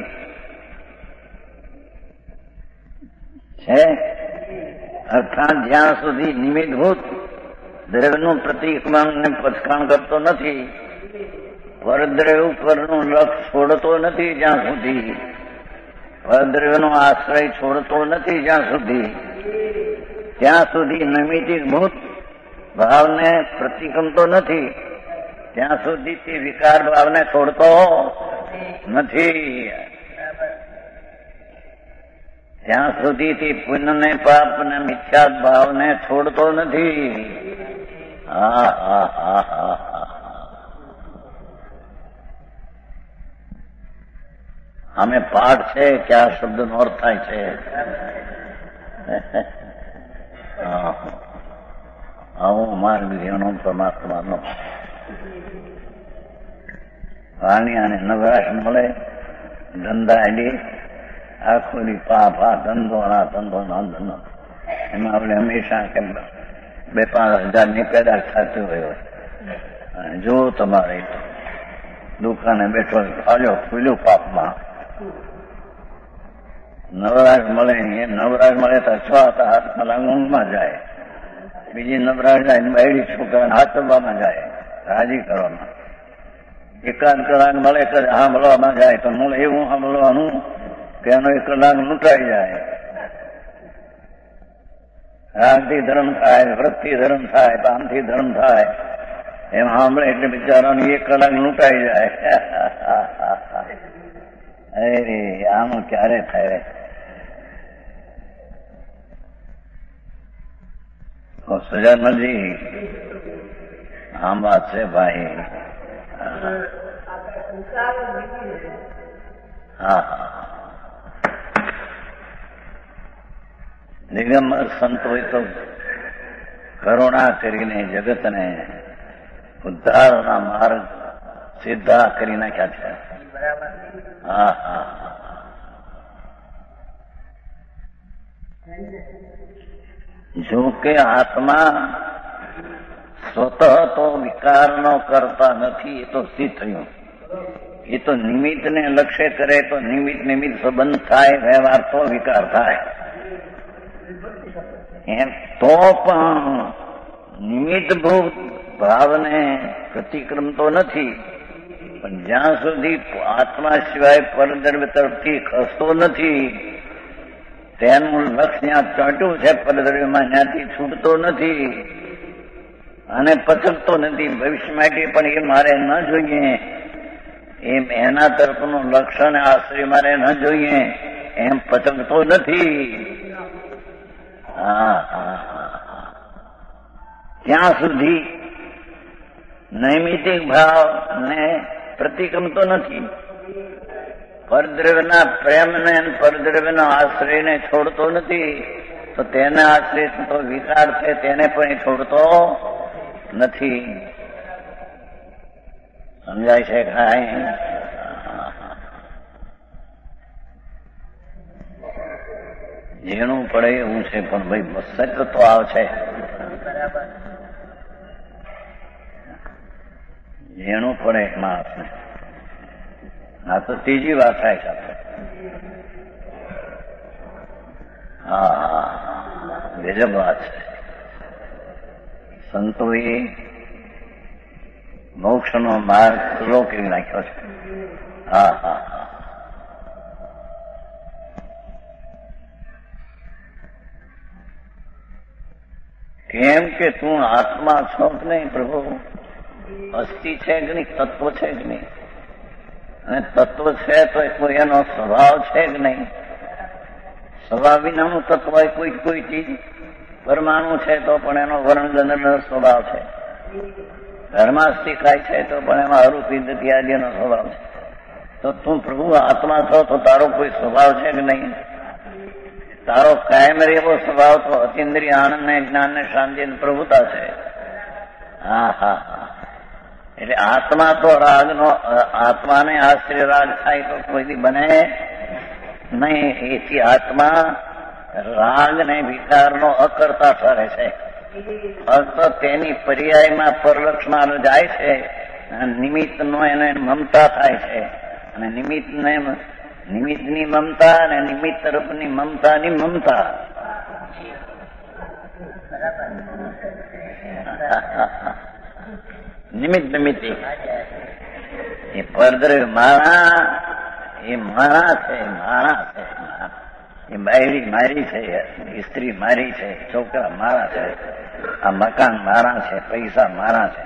છે અર્થાત જ્યાં સુધી નિમિત્તભૂત દ્રવ્યનું પ્રતિક્રમણ ને પચકાણ કરતો નથી, પરદ્રવ્ય ઉપરનું લક્ષ્ય છોડતો નથી, જ્યાં સુધી પરદ્રવ્યનો આશ્રય છોડતો નથી, જ્યાં સુધી ત્યાં સુધી નૈમિતિકભૂત ભાવને પ્રતિક્રમતો નથી, ત્યાં સુધી તે વિકાર ભાવને છોડતો નથી. ત્યાં સુધી તે પુણ્ય ને પાપ ને મિથ્યા ભાવને છોડતો નથી. અમે પાઠ છે કે આ શબ્દનો અર્થ થાય છે. આવો માર્ગ જેનો પરમાત્માનો વાણી અને નવરાશ મળે, ધંધા એડી આખોની પાપ આ ધંધો ના ધંધો ના ધંધો એમાં આપણે હંમેશા કે 2-5 હજારની પેદાશ થતી હોય. જો તમારે દુકાને બેઠો ફાલ્યો ફૂલ્યું પાપમાં નવરાશ મળે એ નવરાશ મળે તો 6 હાથમાં લાંગણમાં જાય, બીજી નવરાશ જાય બૈડી છોકરાને હાથવામાં જાય રાજી કરવામાં. 1 કલાક મળે કે સાંભળવામાં જાય તો મળે એવું સાંભળવાનું કે એનો 1 કલાક લૂંટાઈ જાય. રાગથી ધર્મ થાય, વ્રતથી ધર્મ થાય, પામથી ધર્મ થાય એમ સાંભળે એટલે બિચારાને 1 કલાક લૂંટાઈ જાય. અરે આમાં ક્યારે થાય? સજાનંદજી આમ વાત છે ભાઈ. દિગંબર સંતોએ તો કરુણા કરીને જગતને ઉદ્ધારના માર્ગ સીધા કરી નાખ્યા છે. જો કે આત્મા સ્વતઃ તો વિકારનો કરતા નથી, એ તો સિદ્ધ થયું. એ તો નિમિત્તને લક્ષ્ય કરે તો નિમિત્ત સંબંધ થાય, વ્યવહાર તો વિકાર થાય. એમ તો પણ નિમિત્તભૂત ભાવને પ્રતિક્રમતો નથી. પણ જ્યાં સુધી આત્મા સિવાય પરદ્રવ્ય તરફથી ખસતો નથી, તેનું લક્ષ્ય ત્યાં ચોંટ્યું છે પરદ્રવ્યમાં, ત્યાંથી છૂટતો નથી અને પચકતો નથી. ભવિષ્ય માટે પણ એ મારે ન જોઈએ એમ એના તરફનું લક્ષણ આશ્રય મારે ન જોઈએ એમ પચકતો નથી. ત્યાં સુધી નૈમિતિક ભાવ ને પ્રતિક્રમતો નથી. પરદ્રવ્યના પ્રેમને પરદ્રવ્યના આશ્રયને છોડતો નથી, તો તેના આશ્રય તો વિકાર છે તેને પણ છોડતો નથી. સમજાય છે કાંઈ? ઝીણું પડે એવું છે, પણ ભાઈ સત્ય તો આવશે. ઝીણું પડે માણસને. આ તો ત્રીજી વાત થાય છે. ગજબ વાત છે. સંતોએ મોક્ષનો માર્ગ ખુલ્લો કરી નાખ્યો છે. કેમ કે તું આત્મા છો કે નહીં પ્રભુ? અસ્થિ છે કે નહીં? તત્વ છે કે નહીં? અને તત્વ છે તો કોઈ એનો સ્વભાવ છે કે નહીં? સ્વભાવ વિનાનું તત્વ હોય કોઈ ચીજ. પરમાણુ છે તો પણ એનો વર્ણગંધનો સ્વભાવ છે. ઘરમાં શીખાય છે તો પણ એમાં અરૂપી ગતિ આદિનો સ્વભાવ છે. તો તું પ્રભુ આત્મા છો તો તારો કોઈ સ્વભાવ છે કે નહીં? તારો કાયમ એવો સ્વભાવ તો અતિન્દ્રિય આનંદ ને જ્ઞાન ને શાંતિ ને પ્રભુતા છે. એટલે આત્મા તો રાગનો, આત્માને આશ્રય રાગ થાય તો કોઈ બને નહીં. એથી આત્મા રાગ ને વિકારનો અકર્તા ઠરે છે. અર્થ તેની પર્યાયમાં પરલક્ષમાં જાય છે. નિમિત્તનો એને મમતા થાય છે. અને નિમિત્તની મમતા અને નિમિત્ત તરફની મમતાની મમતા. નિમિત્તિ એ પરદ્રવ્ય મારા, એ મારા છે. એ બાયડી મારી છે, સ્ત્રી મારી છે, છોકરા મારા છે, આ મકાન મારા છે, પૈસા મારા છે.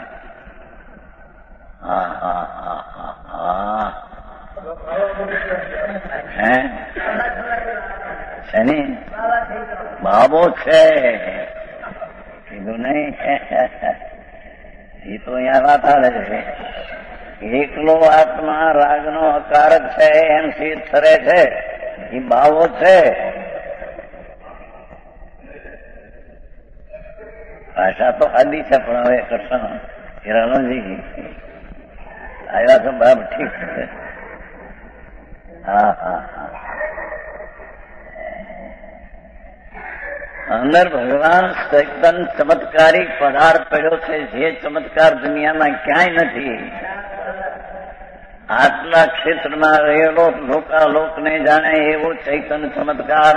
શેની બાબો છે કીધું નહીં? એ તો અહીંયા વાત આવે છે. એકલો આત્મા રાગનો અકારક છે એમ સિદ્ધ કરે છે. એ બાવો છે. ભાષા તો આદિ છે, પણ હવે કૃષ્ણ હિરાનંદજી આવ્યા તો બાપ ઠીક છે. અંદર ભગવાન એકદમ ચમત્કારી પદાર્થ પડ્યો છે, જે ચમત્કાર દુનિયામાં ક્યાંય નથી. આટલા ક્ષેત્રમાં રહેલો લોકાલોકને જાણે એવો ચૈતન્ય ચમત્કાર.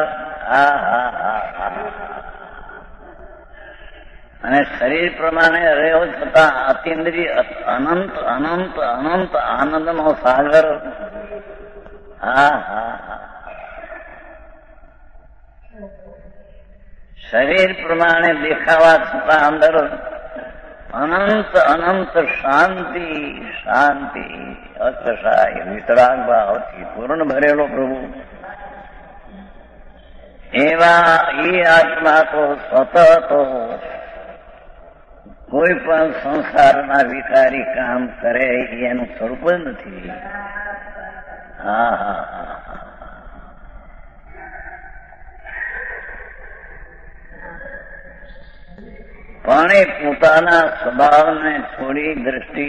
અને શરીર પ્રમાણે રહ્યો છતાં અતિન્દ્રિય અનંત અનંત અનંત આનંદનો સાગર. શરીર પ્રમાણે દેખાવા છતાં અંદર અનંત અનંત શાંતિ શાંતિ અતિશય વિતરાગ ભાવથી પૂર્ણ ભરેલો પ્રભુ. એવા એ આત્મા તો સતત કોઈ પણ સંસારના વિકારી કામ કરે એનું સ્વરૂપ જ નથી. પણ એ પોતાના સ્વભાવને છોડી દ્રષ્ટિ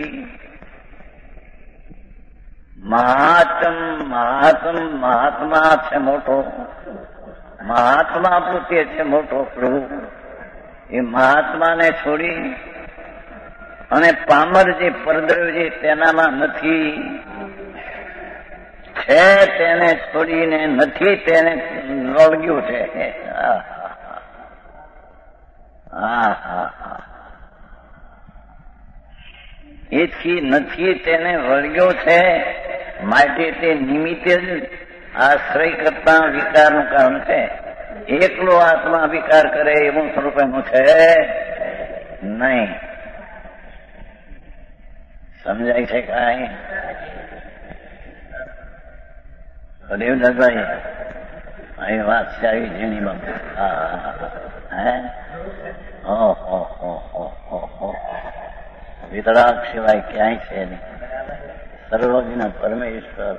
મહાત્મા છે મોટો, મહાત્મા પોતે છે મોટો પ્રભુ. એ મહાત્માને છોડી અને પામર જે પરદ્રવ્ય છે તેનામાં નથી, છે તેને છોડીને નથી તેને વળગ્યું છે. એથી નથી તેને વળગ્યો છે. માટે તે નિમિત્તે જ આશ્રય કરતા વિકારનું કારણ છે. એકલો આત્મા વિકાર કરે એવું સ્વરૂપ એનું છે નહીં. સમજાય છે કાંઈ? દેવદાસભાઈ અહીં વાત છે આવી ઝીણી બાબત. હે ઓહો વિતરાગ સિવાય ક્યાંય છે નહીં. સર્વજ્ઞ પરમેશ્વર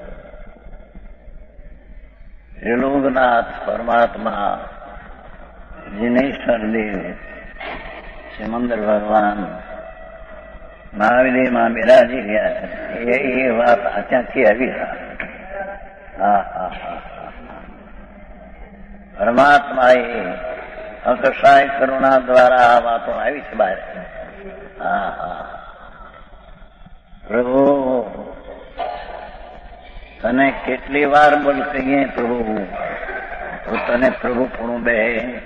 ત્રિલોકનાથ પરમાત્મા જીનેશ્વર દેવ સિમંદર ભગવાન મહાવિદેવમાં બિરાજી ગયા છે. એ વાત ત્યાંથી આવી. પરમાત્મા એ અકસાય કરુણા દ્વારા આ વાતો આવી છે બહાર. પ્રભુ તને કેટલી વાર બોલ કહીએ પ્રભુ તો તને પ્રભુ પૂરું બે.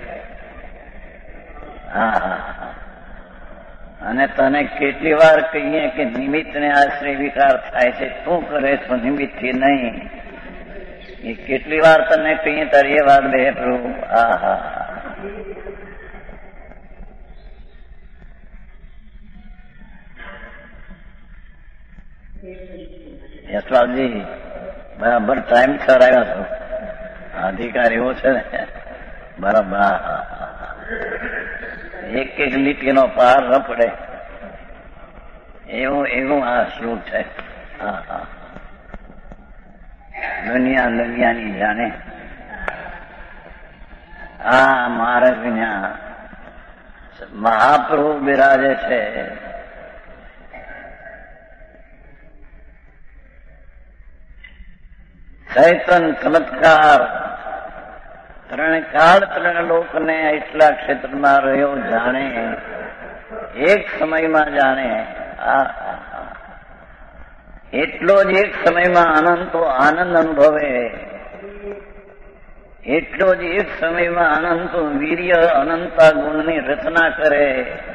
અને તને કેટલી વાર કહીએ કે નિમિત્તને આશ્રય વિકાર થાય છે, તું કરે છો નિમિત્તથી નહીં. એ કેટલી વાર તને કહીએ તારી એ વાત બે પ્રભુ. યશવાલજી બરાબર ટાઈમ સર આવ્યો છો. અધિકાર એવો છે ને બરાબર. એક એક લીટીનો પાર ન પડે એવું આ શ્લોક છે. દુનિયાની જાણે આ માર્ગ મહાપ્રભુ બિરાજે છે. ચૈતન ચમત્કાર ત્રણ કાળ ત્રણ લોકને એટલા ક્ષેત્રમાં રહ્યો જાણે એક સમયમાં જાણે. એટલો જ એક સમયમાં અનંતો આનંદ અનુભવે, એટલો જ એક સમયમાં અનંતો વીર્ય અનંતા ગુણની રચના કરે.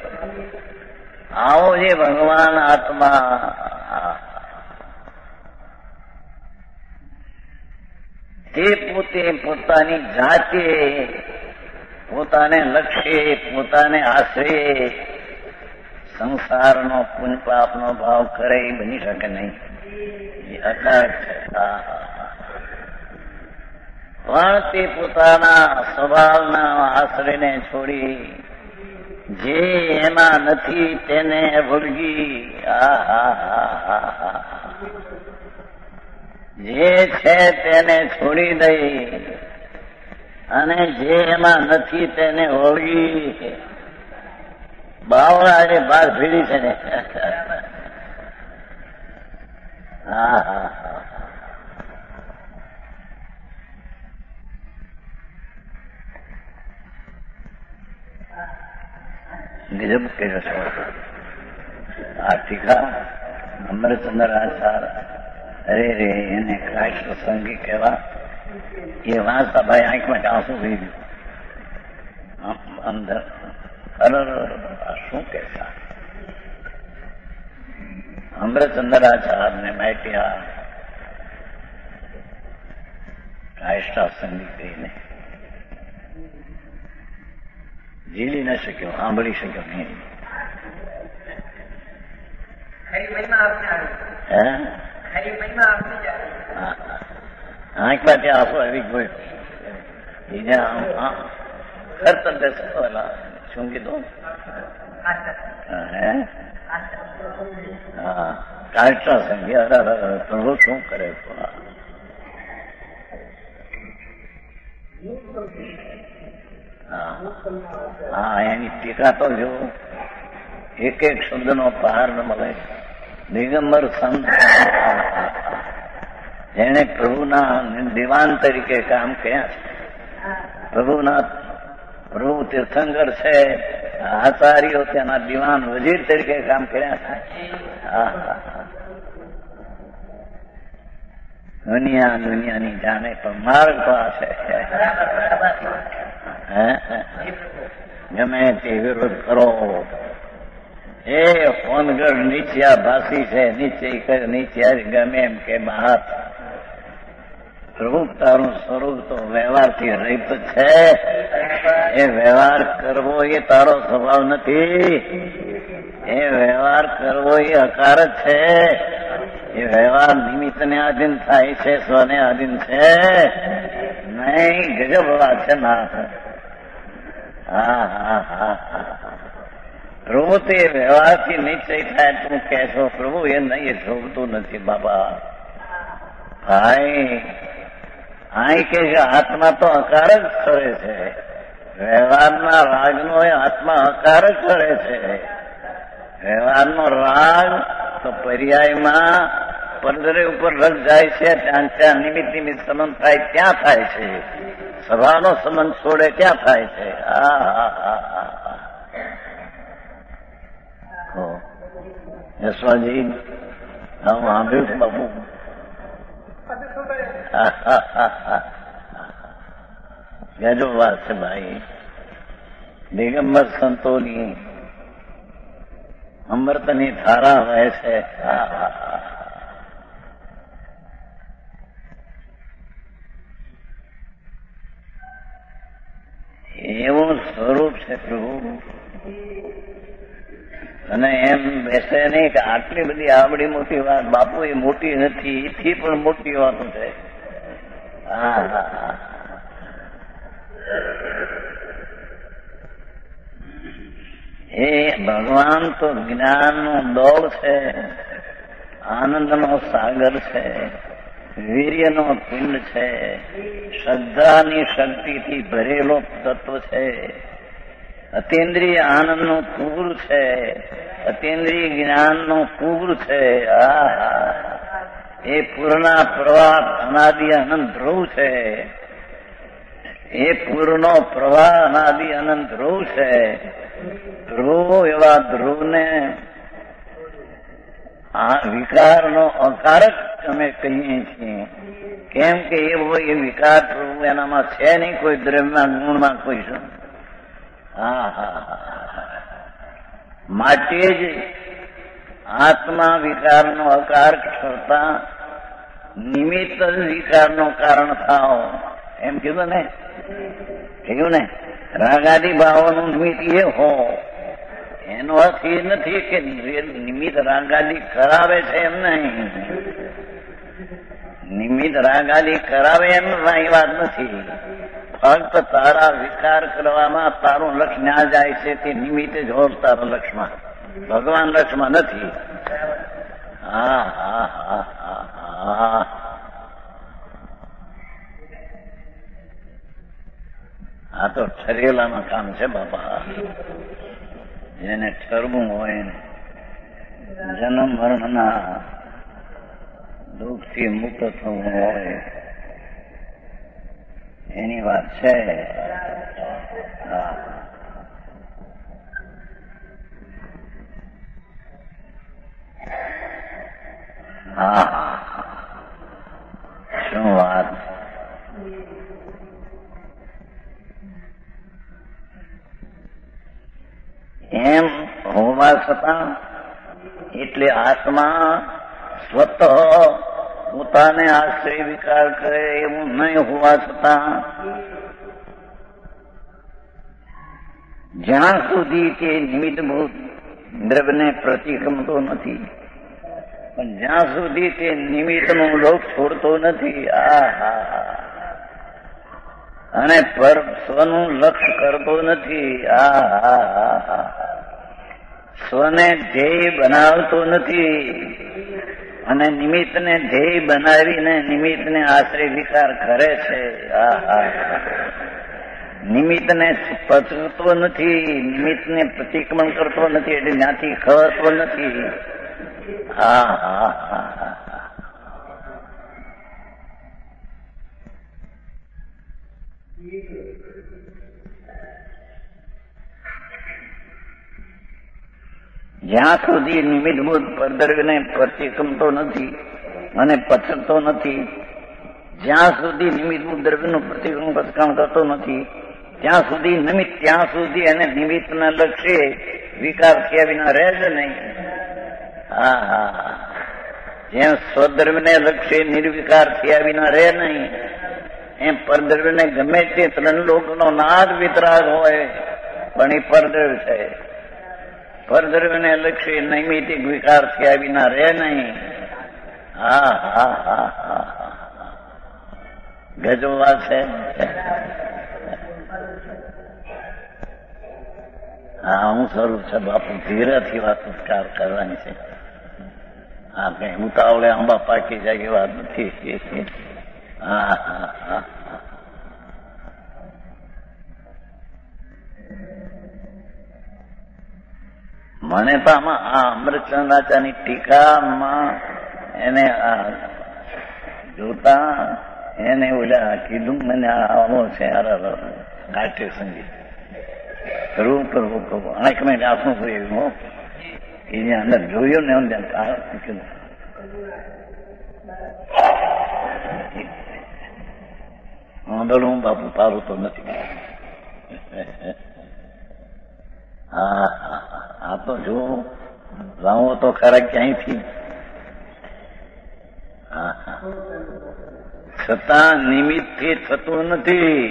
આવો જે ભગવાન આત્મા તે પોતે પોતાની જાતે પોતાને લક્ષ્ય પોતાને આશ્રય સંસારનો પુણ્ય પાપનો ભાવ કરે એ બની શકે નહીં. એ અકાળ છે. પણ તે પોતાના સ્વભાવના આશ્રયને છોડી જે એમાં નથી તેને વળગી જે છે તેને છોડી દઈ અને જે એમાં નથી તેને વળગી બાવળાની બહાર ભીડી છે ને. ગજબ કર્યો છો આ ટીકા અમરચંદ્ર આચાર. અરે રે એને ક્રાઇસ્ટ સંગી કહેવા. એ વાંચતા ભાઈ આંખમાં આંસુ થઈ ગયું અંદર. શું કહેતા અમૃતચંદ્રાચાર્ય ને માહિતી ક્રાઇસ્ટ સંગી કહીને ઝીલી ન શક્યો, સાંભળી શક્યો નહીં. આંખમાંથી આંસુ આવી ગયો. એને કરતા શું કીધું? કાઢતા સંઘી પ્રભુ શું કરે? એની ટીકા તો જો એક એક શબ્દનો પહાર ન મળે. દિગંબર સંત જેને પ્રભુના દિવાન તરીકે કામ કર્યા છે. પ્રભુ તીર્થંકર છે, આચાર્યો તેના દિવાન વજીર તરીકે કામ કર્યા છે. દુનિયાની જાણે પણ માર્ગ તો આ છે. ગમે તે વિરોધ કરો એ ફોનગઢ નીચિયા ભાષી છે. નીચિયા ગમે એમ કે બહાર સ્વરૂપ તારું સ્વરૂપ તો વ્યવહારથી રહિત છે. એ વ્યવહાર કરવો એ તારો સ્વભાવ નથી. એ વ્યવહાર કરવો એ અકાર જ છે. એ વ્યવહાર નિમિત્તને આધીન થાય છે, સ્વને આધીન છે નહીં. ગજબ વાત છે ના. હા હા હા હા. પ્રભુ તે વ્યવહારથી નિશ્ચય થાય તું કહેશો પ્રભુ એ નહીં, એ શોભતું નથી બાબા. ભાઈ અહીં કે આત્મા તો અકાર જ કરે છે, વ્યવહારના રાગનો એ આત્મા અકાર જ કરે છે. વ્યવહારનો રાગ તો પર્યાયમાં પરદરે ઉપર રસ જાય છે, ત્યાં નિમિત્ત નિમિત્ત સંબંધ થાય ત્યાં થાય છે, સભાનો સંબંધ છોડે ત્યાં થાય છે. યશવાજી હું સાંભળ્યું છું બાપુ. ગજબ વાત છે ભાઈ. દિગંબર સંતોની અમૃતની ધારા વહે છે. એવું સ્વરૂપ છે પ્રભુ. અને એમ બેસે નહીં કે આટલી બધી આવડી મોટી વાત બાપુ એ મોટી નથી, એથી પણ મોટી વાતો છે. એ ભગવાન તો જ્ઞાનનો દોડ છે, આનંદનો સાગર છે, વીર્યનો પિંડ છે, શ્રદ્ધાની શક્તિથી ભરેલો તત્વ છે, અતિન્દ્રિય આનંદનો પૂર છે, અતિન્દ્રિય જ્ઞાનનો પૂર છે. એ પૂરના પ્રવાહ અનાદિ અનંત ધ્રુવ છે. એ પૂરનો પ્રવાહ અનાદિ અનંત ધ્રુવ છે. ધ્રુવ એવા ધ્રુવને આ વિકારનો અકારક અમે કહીએ છીએ. કેમ કે એવો એ વિકાર ધ્રુવ એનામાં છે નહીં, કોઈ દ્રવ્યમાં ગુણમાં કોઈ શું. માટે જ આત્મા વિકારનો અકાર કરતા નિમિત્ત જ વિકારનો કારણ થાવ એમ કીધું ને. કહ્યું ને રાગાદી ભાવોનું નિમિત્ત એ હો. એનો અર્થ એ નથી કે નિમિત્ત રાગાદી કરાવે છે એમ નહીં. નિમિત્ત રાગાદી કરાવે એમ એ વાત નથી. ફક્ત તારા વિકાર કરવામાં તારું લક્ષ ના જાય છે તે નિમિત્તે જ હોવ તારા લક્ષમાં, ભગવાન લક્ષમાં નથી. આ તો ઠરેલામાં કામ છે બાપા. જેને ઠરવું હોય, જન્મ મરણના દુઃખથી મુક્ત થવું હોય એની વાત છે. શું વાત. એમ હોવા છતાં એટલે આત્મા સ્વતઃ પોતાને આશ્રય વિકાર કરે એવું નહીં હોવા છતાં જ્યાં સુધી તે નિમિત્તભૂત દ્રવ્યને પ્રતિક્રમતો નથી, પણ જ્યાં સુધી તે નિમિત્તનો લોક છોડતો નથી, અને પર સ્વનું લક્ષ્ય કરતો નથી, સ્વને ધ્યેય બનાવતો નથી, અને નિમિત્તને ધ્યેય બનાવીને નિમિત્તને આશ્રય વિકાર કરે છે. નિમિત્તને પચતો નથી, નિમિત્તને પ્રતિક્રમણ કરતો નથી, એટલે જ્યાંથી ખરતો નથી. જ્યાં સુધી નિમિત્તભૂત પરદ્રવ્યને પ્રતિક્રમતો નથી અને પછડતો નથી, જ્યાં સુધી નિમિત્તભૂત દ્રવ્યનું પ્રતિક્રમણ કરતો નથી, ત્યાં સુધી નિમિત્ત, ત્યાં સુધી એને નિમિત્તના લક્ષ્ય વિકાર થયા વિના રહે જ નહીં. જેમ સ્વદ્રવ્યને લક્ષ્ય નિર્વિકાર થયા વિના રહે નહીં, એમ પરદ્રવ્યને ગમે તે ત્રણ લોકનો નાદ વિતરાગ હોય પણ એ પરદ્રવ્ય છે. પરદ્રવ્યને લક્ષ્ય નૈમિતિક વિકાર થયા વિના રહે નહીં. હા હા હા હા ગજબ વાત છે. હા હું સ્વરૂપ છે બાપુ, ધીરેથી વાત કરવાની છે. હા કઈ ઉતાવળે આંબા પાકી જાય એ વાત નથી. હા હા હા મને તો આમાં આ અમૃતચંદ્રાચાર્યની ટીકામાં એને જોતા એને ઓલા કીધું મને આવો છે નાટ્ય સંગીત રૂપ અનેક મિનિટ આપનું કર્યું એની અંદર જોયું ને હું બાપુ પારું તો નથી. હા આ તો જો લાવો તો ખરા ક્યાંયથી. હા હા છતાં નિમિત્તથી થતું નથી.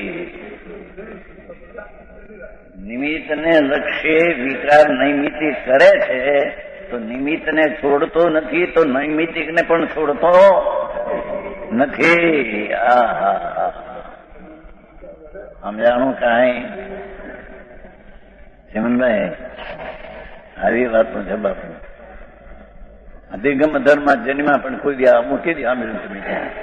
નિમિત્તને લક્ષ્ય વિકાર નૈમિતિક કરે છે તો નિમિત્તને છોડતો નથી, તો નૈમિતિકને પણ છોડતો નથી. સમજાણું કાંઈ ચમનભાઈ? આવી વાતનો જવાબ અધિગમ ધર્મ જન્મા પણ કોઈ દી મૂકી દે આમ તમે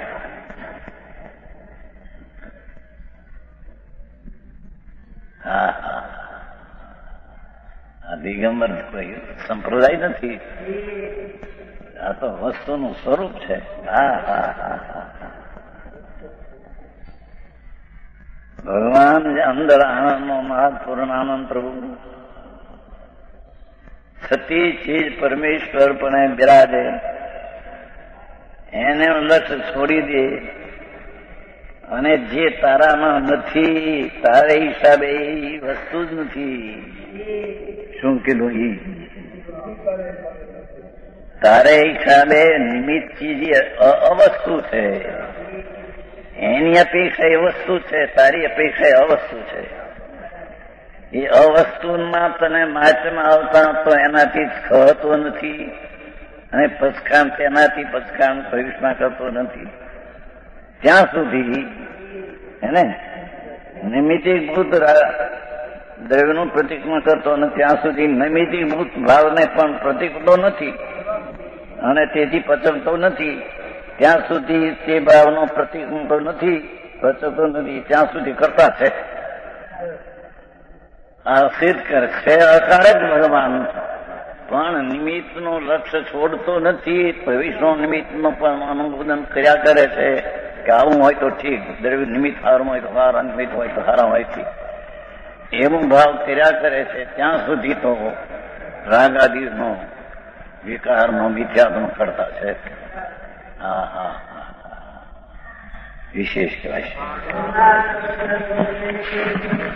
હા હા આ દિગંબર કોઈ સંપ્રદાય નથી, આ તો વસ્તુનું સ્વરૂપ છે. હા હા હા હા ભગવાન અંદર આનંદનો મહાપૂર્ણ આનંદ પ્રભુ સતી ચીજ પરમેશ્વર પણ બિરાજે, એને લક્ષ છોડી દે અને જે તારામાં નથી તારે હિસાબે એ વસ્તુ જ નથી. શું કીધું? તારે હિસાબે નિમિત્ત ચીજ અવસ્તુ છે, એની અપેક્ષા એ વસ્તુ છે, તારી અપેક્ષા એ અવસ્તુ છે. એ અવસ્તુમાં તને માચમાં આવતા તો એનાથી જ ખતો નથી અને પચકામ તેનાથી પચકામ ભવિષ્યમાં કરતો નથી. ત્યાં સુધી એને નિમિત્તિક ભૂત દ્રવ્યનું પ્રતિક્રમણ કરતો નથી, ત્યાં સુધી નૈમિતિક ભૂત ભાવને પણ પ્રતિકતો નથી અને તેથી પચવતો નથી. ત્યાં સુધી તે ભાવનો પ્રતિક્રમતો નથી, પચવતો નથી, ત્યાં સુધી કરતા છે. આ સિદ્ધ છે અકાળે જ ભગવાન પણ નિમિત્તનો લક્ષ્ય છોડતો નથી, ભવિષ્યનો નિમિત્તનો પણ અનુમોદન કર્યા કરે છે કે આવું હોય તો ઠીક, દ્રવ્ય નિમિત્ત હારમાં હોય તો હારા, નિમિત્ત હોય તો હારા હોય ઠીક, એવું ભાવ કર્યા કરે છે. ત્યાં સુધી તો રાગાદિનો વિકારનો મિથ્યાત્મ કરતા છે. હા હા વિશેષ કહેવાય છે.